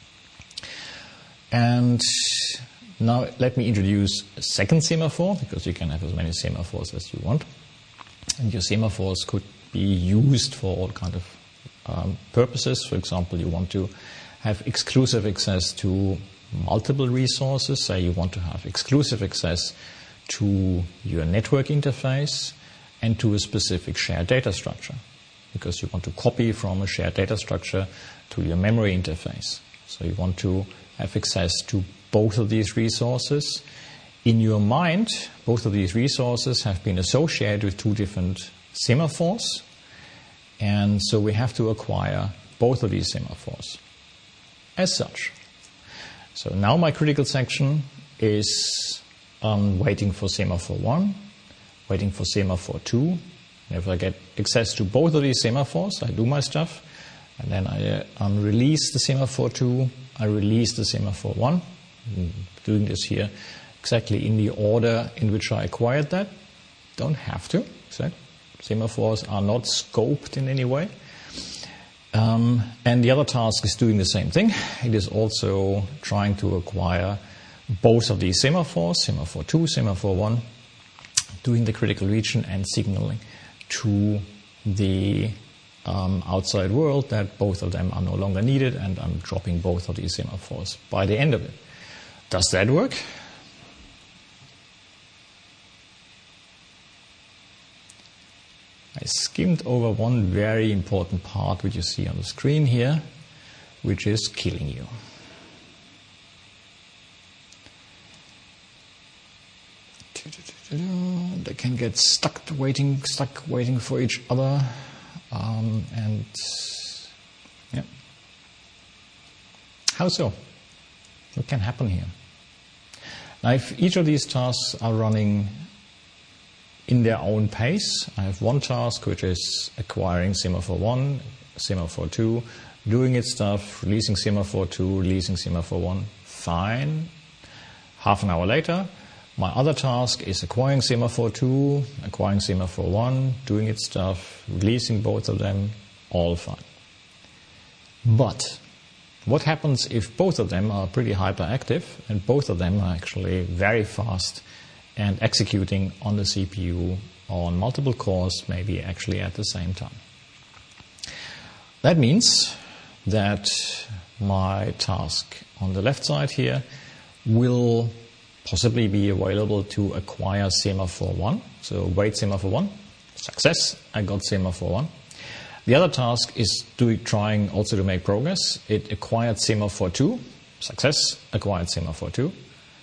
And now let me introduce a second semaphore, because you can have as many semaphores as you want. And your semaphores could be used for all kind of um, purposes. For example, you want to have exclusive access to multiple resources. Say you want to have exclusive access to your network interface and to a specific shared data structure, because you want to copy from a shared data structure to your memory interface. So you want to have access to both of these resources. In your mind, both of these resources have been associated with two different semaphores, and so we have to acquire both of these semaphores as such. So now my critical section is um, waiting for semaphore one, waiting for semaphore two. And if I get access to both of these semaphores, I do my stuff, and then I um, release the semaphore two, I release the semaphore one. I'm doing this here exactly in the order in which I acquired that. Don't have to. So semaphores are not scoped in any way. Um, and the other task is doing the same thing. It is also trying to acquire both of these semaphores, semaphore two, semaphore one, doing the critical region and signaling to the um, outside world that both of them are no longer needed, and I'm dropping both of these semaphores by the end of it. Does that work? I skimmed over one very important part which you see on the screen here, which is killing you. They can get stuck waiting, stuck waiting for each other, um, and yeah. How so? What can happen here? Now, if each of these tasks are running in their own pace, I have one task which is acquiring semaphore one, semaphore two, doing its stuff, releasing semaphore two, releasing semaphore one, fine. Half an hour later, my other task is acquiring semaphore two, acquiring semaphore one, doing its stuff, releasing both of them, all fine. But what happens if both of them are pretty hyperactive and both of them are actually very fast and executing on the C P U on multiple cores, maybe actually at the same time? That means that my task on the left side here will possibly be available to acquire semaphore one. So wait semaphore one, success, I got semaphore one. The other task is doing, trying also to make progress. It acquired semaphore two, success, acquired semaphore two.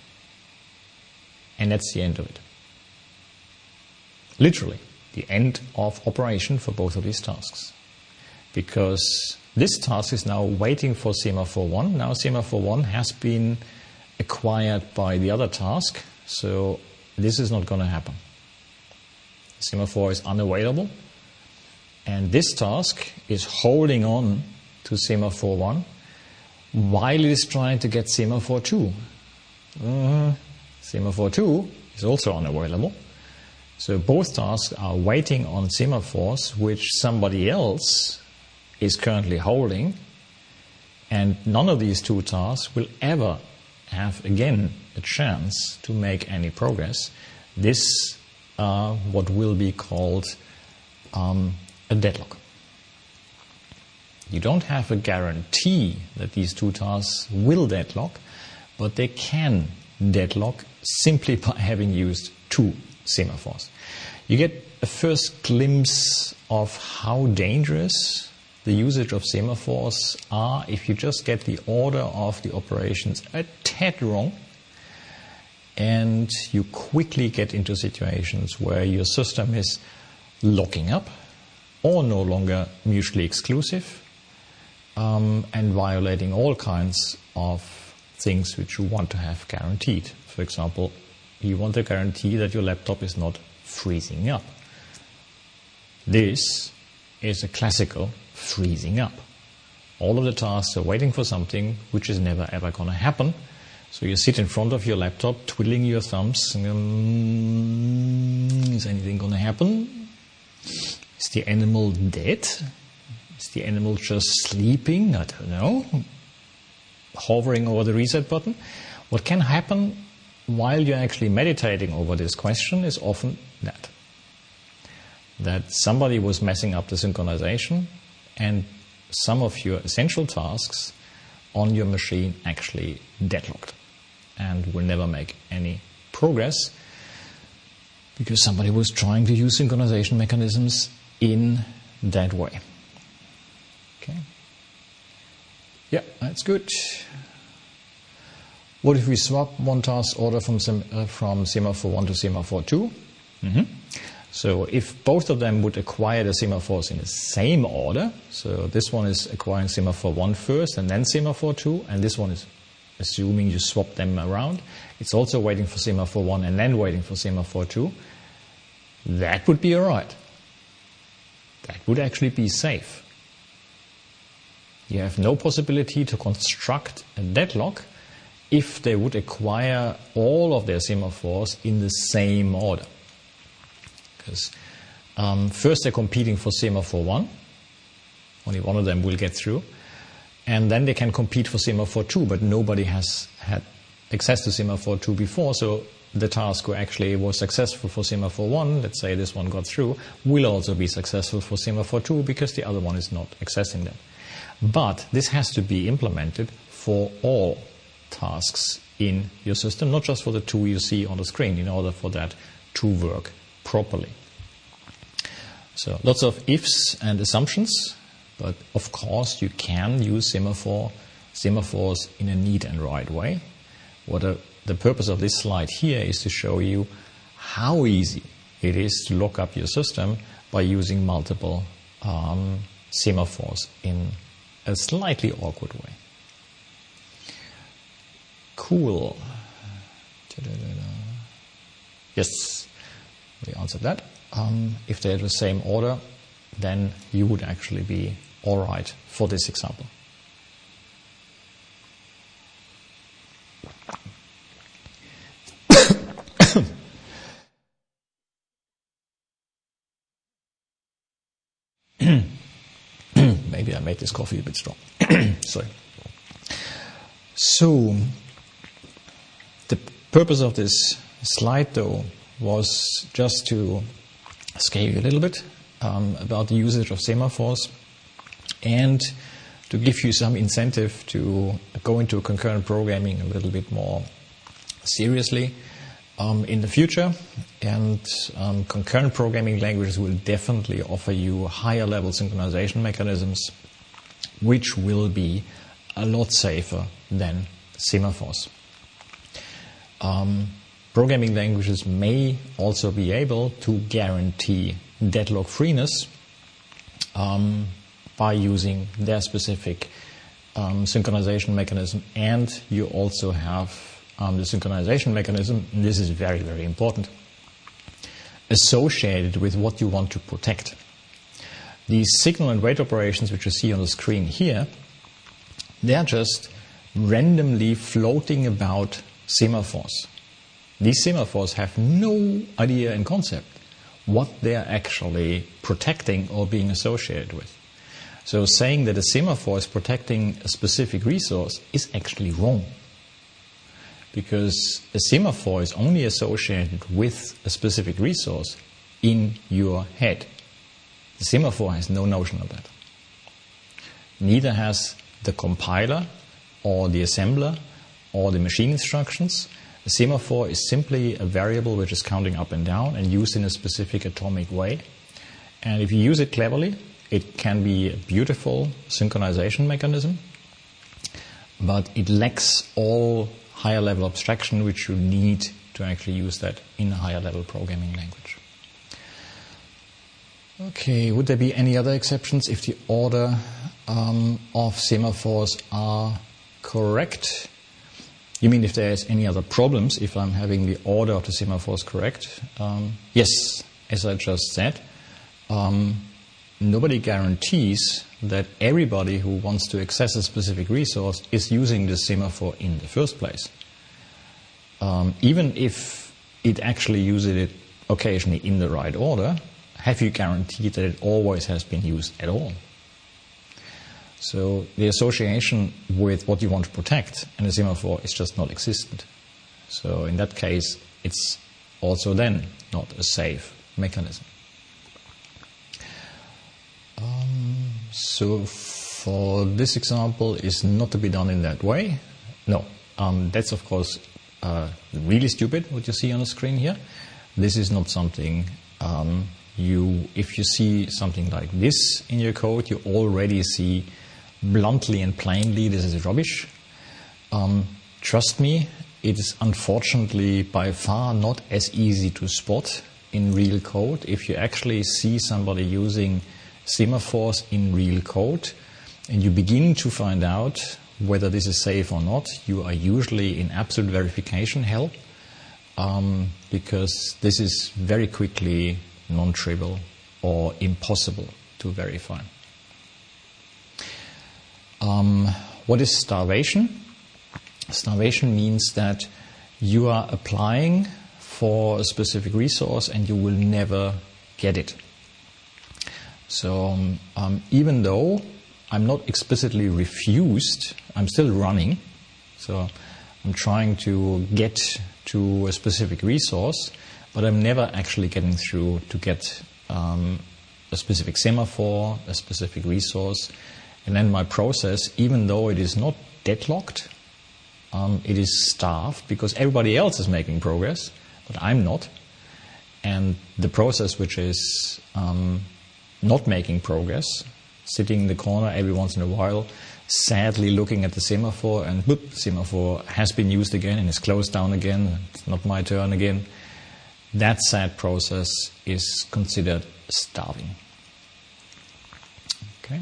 And that's the end of it. Literally, the end of operation for both of these tasks. Because this task is now waiting for semaphore one. Now semaphore one has been acquired by the other task, so this is not going to happen. Semaphore is unavailable, and this task is holding on to semaphore one while it is trying to get semaphore two. Uh, Semaphore two is also unavailable. So both tasks are waiting on semaphores which somebody else is currently holding, and none of these two tasks will ever have again a chance to make any progress. This uh, what will be called um, a deadlock. You don't have a guarantee that these two tasks will deadlock, but they can deadlock simply by having used two semaphores. You get a first glimpse of how dangerous the usage of semaphores are if you just get the order of the operations a tad wrong, and you quickly get into situations where your system is locking up or no longer mutually exclusive, um, and violating all kinds of things which you want to have guaranteed. For example, you want to guarantee that your laptop is not freezing up. This is a classical freezing up. All of the tasks are waiting for something which is never ever going to happen. So you sit in front of your laptop, twiddling your thumbs, and um, is anything going to happen? Is the animal dead? Is the animal just sleeping? I don't know. Hovering over the reset button. What can happen while you're actually meditating over this question is often that. That somebody was messing up the synchronization and some of your essential tasks on your machine actually deadlocked and will never make any progress because somebody was trying to use synchronization mechanisms in that way. Okay. Yeah, that's good. What if we swap one task order from, sem- uh, from semaphore one to semaphore two? Mm-hmm. So if both of them would acquire the semaphores in the same order, so this one is acquiring semaphore one first and then semaphore two, and this one is assuming you swap them around, it's also waiting for semaphore one and then waiting for semaphore two, that would be alright. That would actually be safe. You have no possibility to construct a deadlock if they would acquire all of their semaphores in the same order. Because um, first they're competing for semaphore one, only one of them will get through, and then they can compete for semaphore two, but nobody has had access to semaphore two before, so the task who actually was successful for semaphore one, let's say this one got through, will also be successful for semaphore two because the other one is not accessing them. But this has to be implemented for all tasks in your system, not just for the two you see on the screen, in order for that to work properly. So lots of ifs and assumptions, but of course you can use semaphore, semaphores in a neat and right way. What a, the purpose of this slide here is to show you how easy it is to lock up your system by using multiple um, semaphores in a slightly awkward way. Cool. Yes, we answered that. Um, if they're the same order, then you would actually be all right for this example. Maybe I made this coffee a bit strong. Sorry. So, the purpose of this slide, though, was just to scare you a little bit um, about the usage of semaphores and to give you some incentive to go into concurrent programming a little bit more seriously um, in the future. And um, concurrent programming languages will definitely offer you higher level synchronization mechanisms, which will be a lot safer than semaphores. Um, programming languages may also be able to guarantee deadlock freeness um, by using their specific um, synchronization mechanism, and you also have um, the synchronization mechanism, and this is very, very important, associated with what you want to protect. These signal and wait operations which you see on the screen here, they're just randomly floating about semaphores. These semaphores have no idea in concept what they're actually protecting or being associated with. So saying that a semaphore is protecting a specific resource is actually wrong, because a semaphore is only associated with a specific resource in your head. The semaphore has no notion of that. Neither has the compiler or the assembler or the machine instructions. A semaphore is simply a variable which is counting up and down and used in a specific atomic way. And if you use it cleverly, it can be a beautiful synchronization mechanism, but it lacks all higher level abstraction which you need to actually use that in a higher level programming language. Okay, would there be any other exceptions if the order um, of semaphores are correct? You mean if there's any other problems, if I'm having the order of the semaphores correct? Um, yes, as I just said, um, nobody guarantees that everybody who wants to access a specific resource is using the semaphore in the first place. Um, even if it actually uses it occasionally in the right order, have you guaranteed that it always has been used at all? So the association with what you want to protect and the semaphore is just not existent. So in that case, it's also then not a safe mechanism. Um, so for this example, is not to be done in that way. No, um, that's of course uh, really stupid what you see on the screen here. This is not something um, you, if you see something like this in your code, you already see bluntly and plainly this is rubbish. Um, trust me, it is unfortunately by far not as easy to spot in real code. If you actually see somebody using semaphores in real code and you begin to find out whether this is safe or not, you are usually in absolute verification hell, um, because this is very quickly non-trivial or impossible to verify. Um, what is starvation? Starvation means that you are applying for a specific resource and you will never get it. So um, um, even though I'm not explicitly refused, I'm still running. So I'm trying to get to a specific resource, but I'm never actually getting through to get um, a specific semaphore, a specific resource. And then my process, even though it is not deadlocked, um, it is starved because everybody else is making progress, but I'm not. And the process which is um, not making progress, sitting in the corner every once in a while, sadly looking at the semaphore, and whoop, semaphore has been used again and is closed down again, it's not my turn again. That sad process is considered starving. Okay.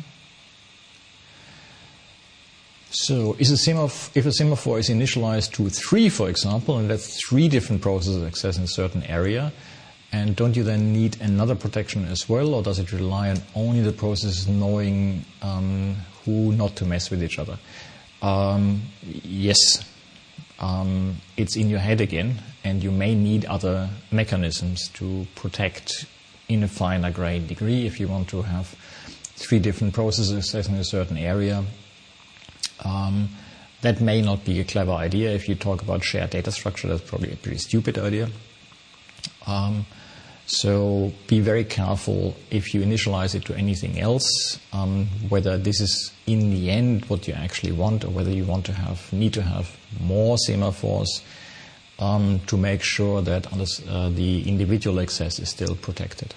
So is a semaphore, if a semaphore is initialized to three, for example, and that's three different processes accessing a certain area, and don't you then need another protection as well, or does it rely on only the processes knowing um, who not to mess with each other? Um, yes, um, it's in your head again, and you may need other mechanisms to protect in a finer grained degree if you want to have three different processes accessing a certain area. Um, that may not be a clever idea. If you talk about shared data structure, that's probably a pretty stupid idea. Um, so be very careful if you initialize it to anything else, um, whether this is in the end what you actually want, or whether you want to have need to have more semaphores um, to make sure that uh, the individual access is still protected.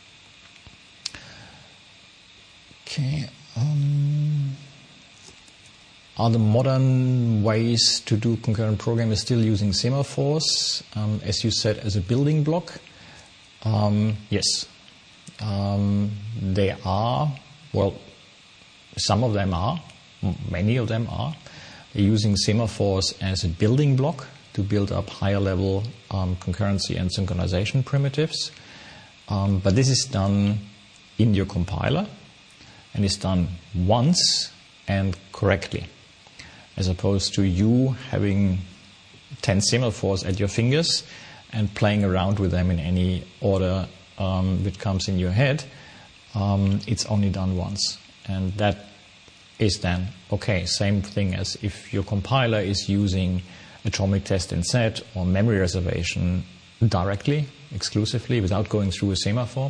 Okay. Um, Are the modern ways to do concurrent programming still using semaphores, um, as you said, as a building block? Um, yes. Um, they are, well, some of them are, many of them are. They're using semaphores as a building block to build up higher level um, concurrency and synchronization primitives. Um, but this is done in your compiler, and it's done once and correctly, as opposed to you having ten semaphores at your fingers and playing around with them in any order um, that comes in your head. Um, it's only done once. And that is then, okay, same thing as if your compiler is using atomic test and set or memory reservation directly, exclusively, without going through a semaphore.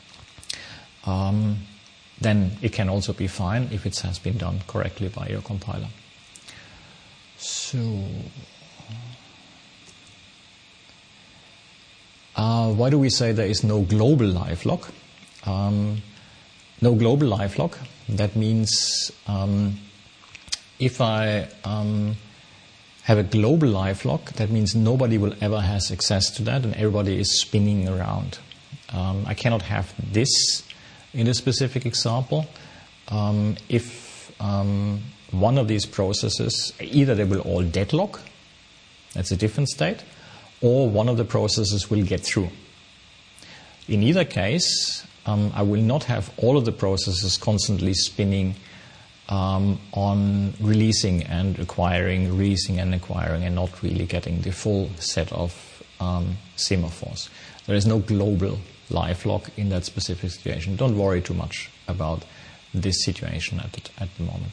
Um, then it can also be fine if it has been done correctly by your compiler. So, uh, why do we say there is no global live lock? Um, no global live lock. That means um, if I um, have a global live lock, that means nobody will ever has access to that, and everybody is spinning around. Um, I cannot have this in a specific example. Um, if um, one of these processes, either they will all deadlock, That's a different state. Or one of the processes will get through. In either case, um, I will not have all of the processes constantly spinning um, on releasing and acquiring, releasing and acquiring, and not really getting the full set of um, semaphores. There is no global live lock in that specific situation. Don't worry too much about this situation at the, at the moment.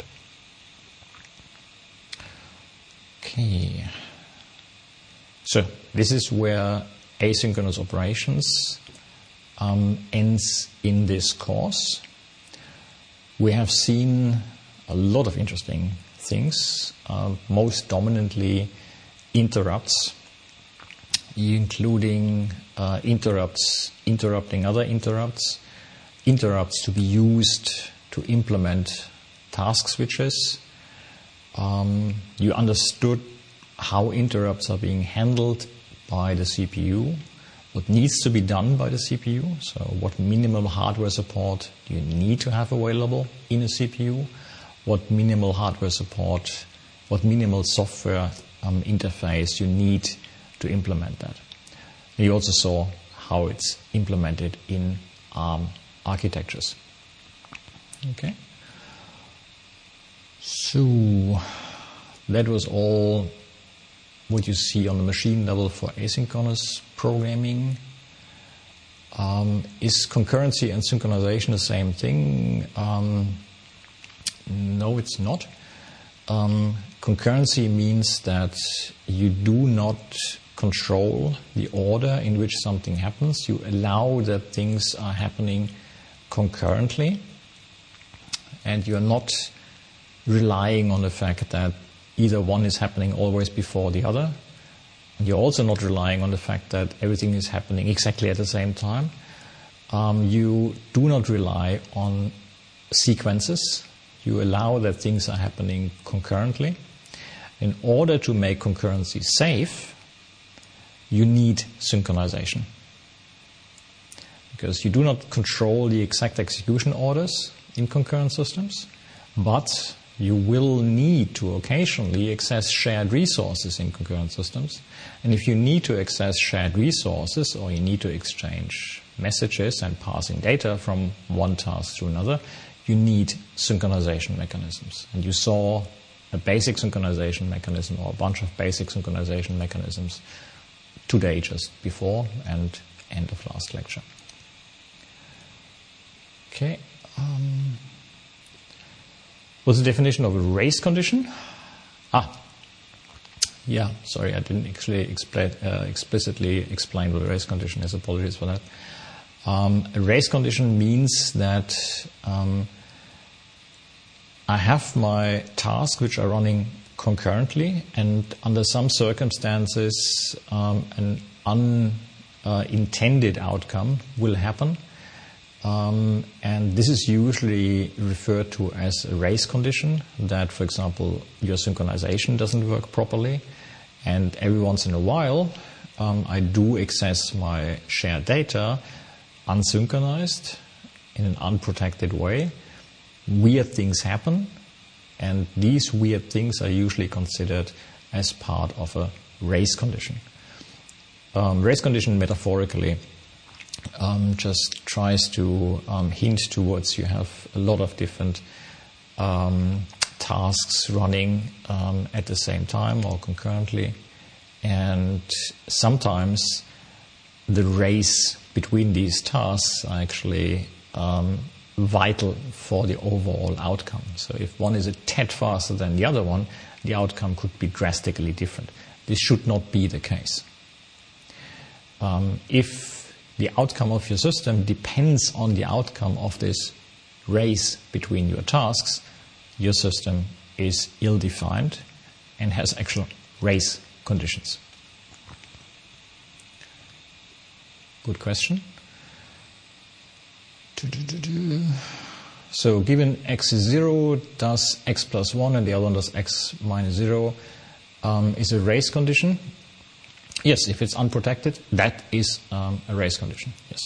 Okay. So this is where asynchronous operations um, ends in this course. We have seen a lot of interesting things, uh, most dominantly interrupts, including uh, interrupts, interrupting other interrupts, interrupts to be used to implement task switches. Um, you understood how interrupts are being handled by the C P U, what needs to be done by the C P U, so what minimal hardware support do you need to have available in a C P U, what minimal hardware support, what minimal software um, interface you need to implement that. You also saw how it's implemented in ARM architectures. Okay. So that was all what you see on the machine level for asynchronous programming. Um, is concurrency and synchronization the same thing? Um, no, it's not. Um, concurrency means that you do not control the order in which something happens. You allow that things are happening concurrently, and you're not relying on the fact that either one is happening always before the other. And you're also not relying on the fact that everything is happening exactly at the same time. Um, you do not rely on sequences. You allow that things are happening concurrently. In order to make concurrency safe, you need synchronization. Because you do not control the exact execution orders in concurrent systems, but you will need to occasionally access shared resources in concurrent systems. And if you need to access shared resources, or you need to exchange messages and passing data from one task to another, you need synchronization mechanisms. And you saw a basic synchronization mechanism, or a bunch of basic synchronization mechanisms, today just before and end of last lecture. Okay. Um, what's the definition of a race condition? Ah, yeah, sorry, I didn't actually explain, uh, explicitly explain what a race condition is. Apologies for that. Um, a race condition means that um, I have my tasks which are running concurrently, and under some circumstances um, an unintended uh, outcome will happen. Um, and this is usually referred to as a race condition, that, for example, your synchronization doesn't work properly, and every once in a while um, I do access my shared data unsynchronized in an unprotected way. Weird things happen, and these weird things are usually considered as part of a race condition. Um, race condition, metaphorically, um, just tries to um, hint towards you have a lot of different um, tasks running um, at the same time or concurrently, and sometimes the race between these tasks are actually um, vital for the overall outcome. So if one is a tad faster than the other one, the outcome could be drastically different. This should not be the case. Um, if the outcome of your system depends on the outcome of this race between your tasks, your system is ill-defined and has actual race conditions. Good question. So given x is zero, does x plus one, and the other one does x minus zero, um, is a race condition? Yes, if it's unprotected, that is um, a race condition, yes.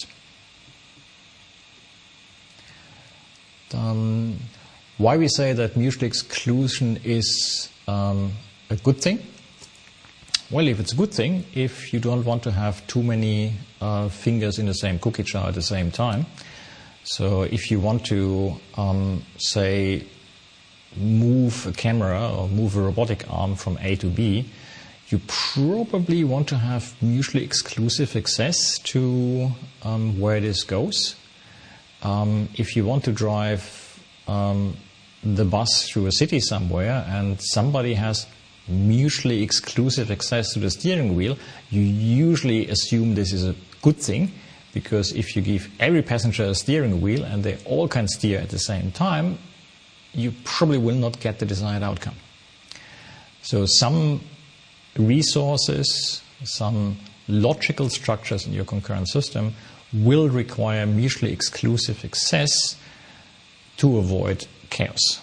Um, why we say that mutual exclusion is um, a good thing? Well, if it's a good thing, if you don't want to have too many uh, fingers in the same cookie jar at the same time. So if you want to, um, say, move a camera or move a robotic arm from A to B, you probably want to have mutually exclusive access to um, where this goes. Um, if you want to drive um, the bus through a city somewhere and somebody has mutually exclusive access to the steering wheel, you usually assume this is a good thing, because if you give every passenger a steering wheel and they all can steer at the same time, you probably will not get the desired outcome. So some resources, some logical structures in your concurrent system will require mutually exclusive access to avoid chaos.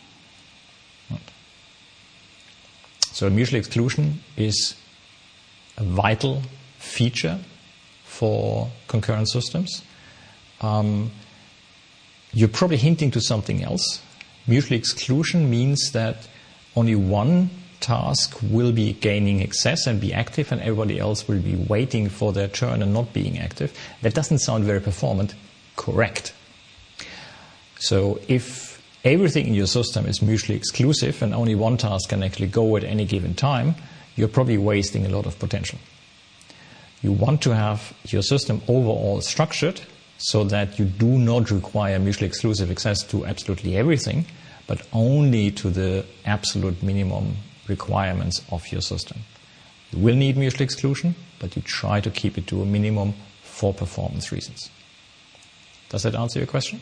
So mutual exclusion is a vital feature for concurrent systems. Um, you're probably hinting to something else. Mutual exclusion means that only one task will be gaining access and be active, and everybody else will be waiting for their turn and not being active. That doesn't sound very performant. Correct. So if everything in your system is mutually exclusive and only one task can actually go at any given time, you're probably wasting a lot of potential. You want to have your system overall structured so that you do not require mutually exclusive access to absolutely everything, but only to the absolute minimum requirements of your system. You will need mutual exclusion, but you try to keep it to a minimum for performance reasons. Does that answer your question?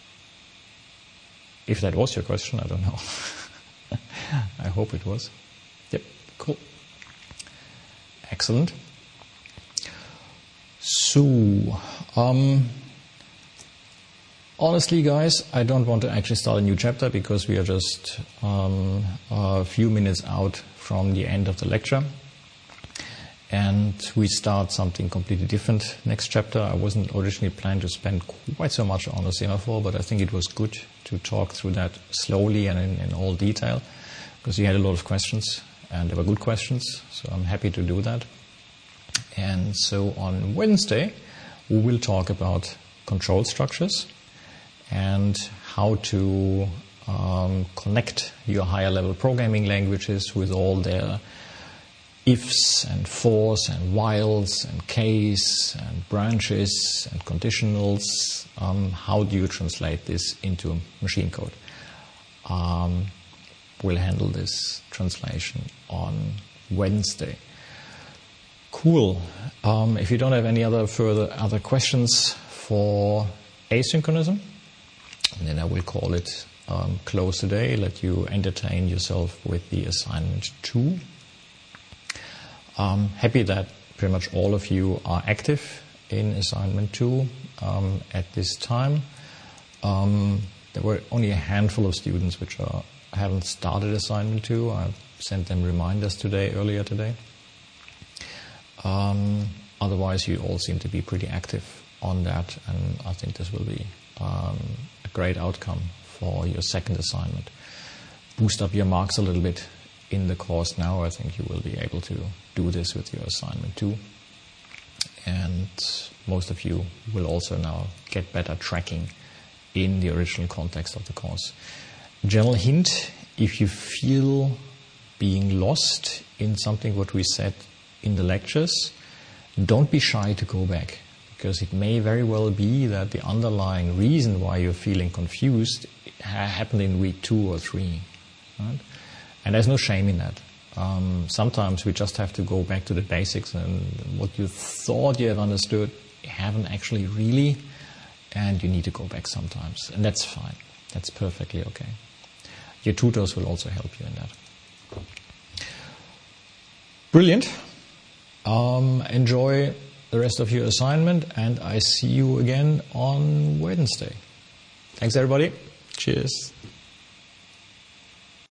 If that was your question, I don't know. I hope it was. Yep, cool. Excellent. So, um, honestly, guys, I don't want to actually start a new chapter because we are just um, a few minutes out from the end of the lecture. And we start something completely different next chapter. I wasn't originally planning to spend quite so much on the semaphore, but I think it was good to talk through that slowly and in, in all detail, because you had a lot of questions, and they were good questions, so I'm happy to do that. And so on Wednesday, we will talk about control structures and how to um, connect your higher level programming languages with all their ifs and fors and whiles and case and branches and conditionals. Um, how do you translate this into machine code? Um, we'll handle this translation on Wednesday. Cool. Um, if you don't have any other further other questions for asynchronism, then I will call it um, close today. Let you entertain yourself with the assignment two. I'm happy that pretty much all of you are active in assignment two um, at this time. Um, there were only a handful of students which are, haven't started assignment two. I sent them reminders today, earlier today. Um, otherwise, you all seem to be pretty active on that, and I think this will be um, a great outcome for your second assignment. Boost up your marks a little bit in the course now. I think you will be able to do this with your assignment too. And most of you will also now get better tracking in the original context of the course. General hint, if you feel being lost in something what we said in the lectures, don't be shy to go back, because it may very well be that the underlying reason why you're feeling confused happened in week two or three. Right? And there's no shame in that. Um, sometimes we just have to go back to the basics, and what you thought you have understood, you haven't actually really, and you need to go back sometimes. And that's fine. That's perfectly okay. Your tutors will also help you in that. Brilliant. Um, enjoy the rest of your assignment, and I see you again on Wednesday. Thanks, everybody. Cheers.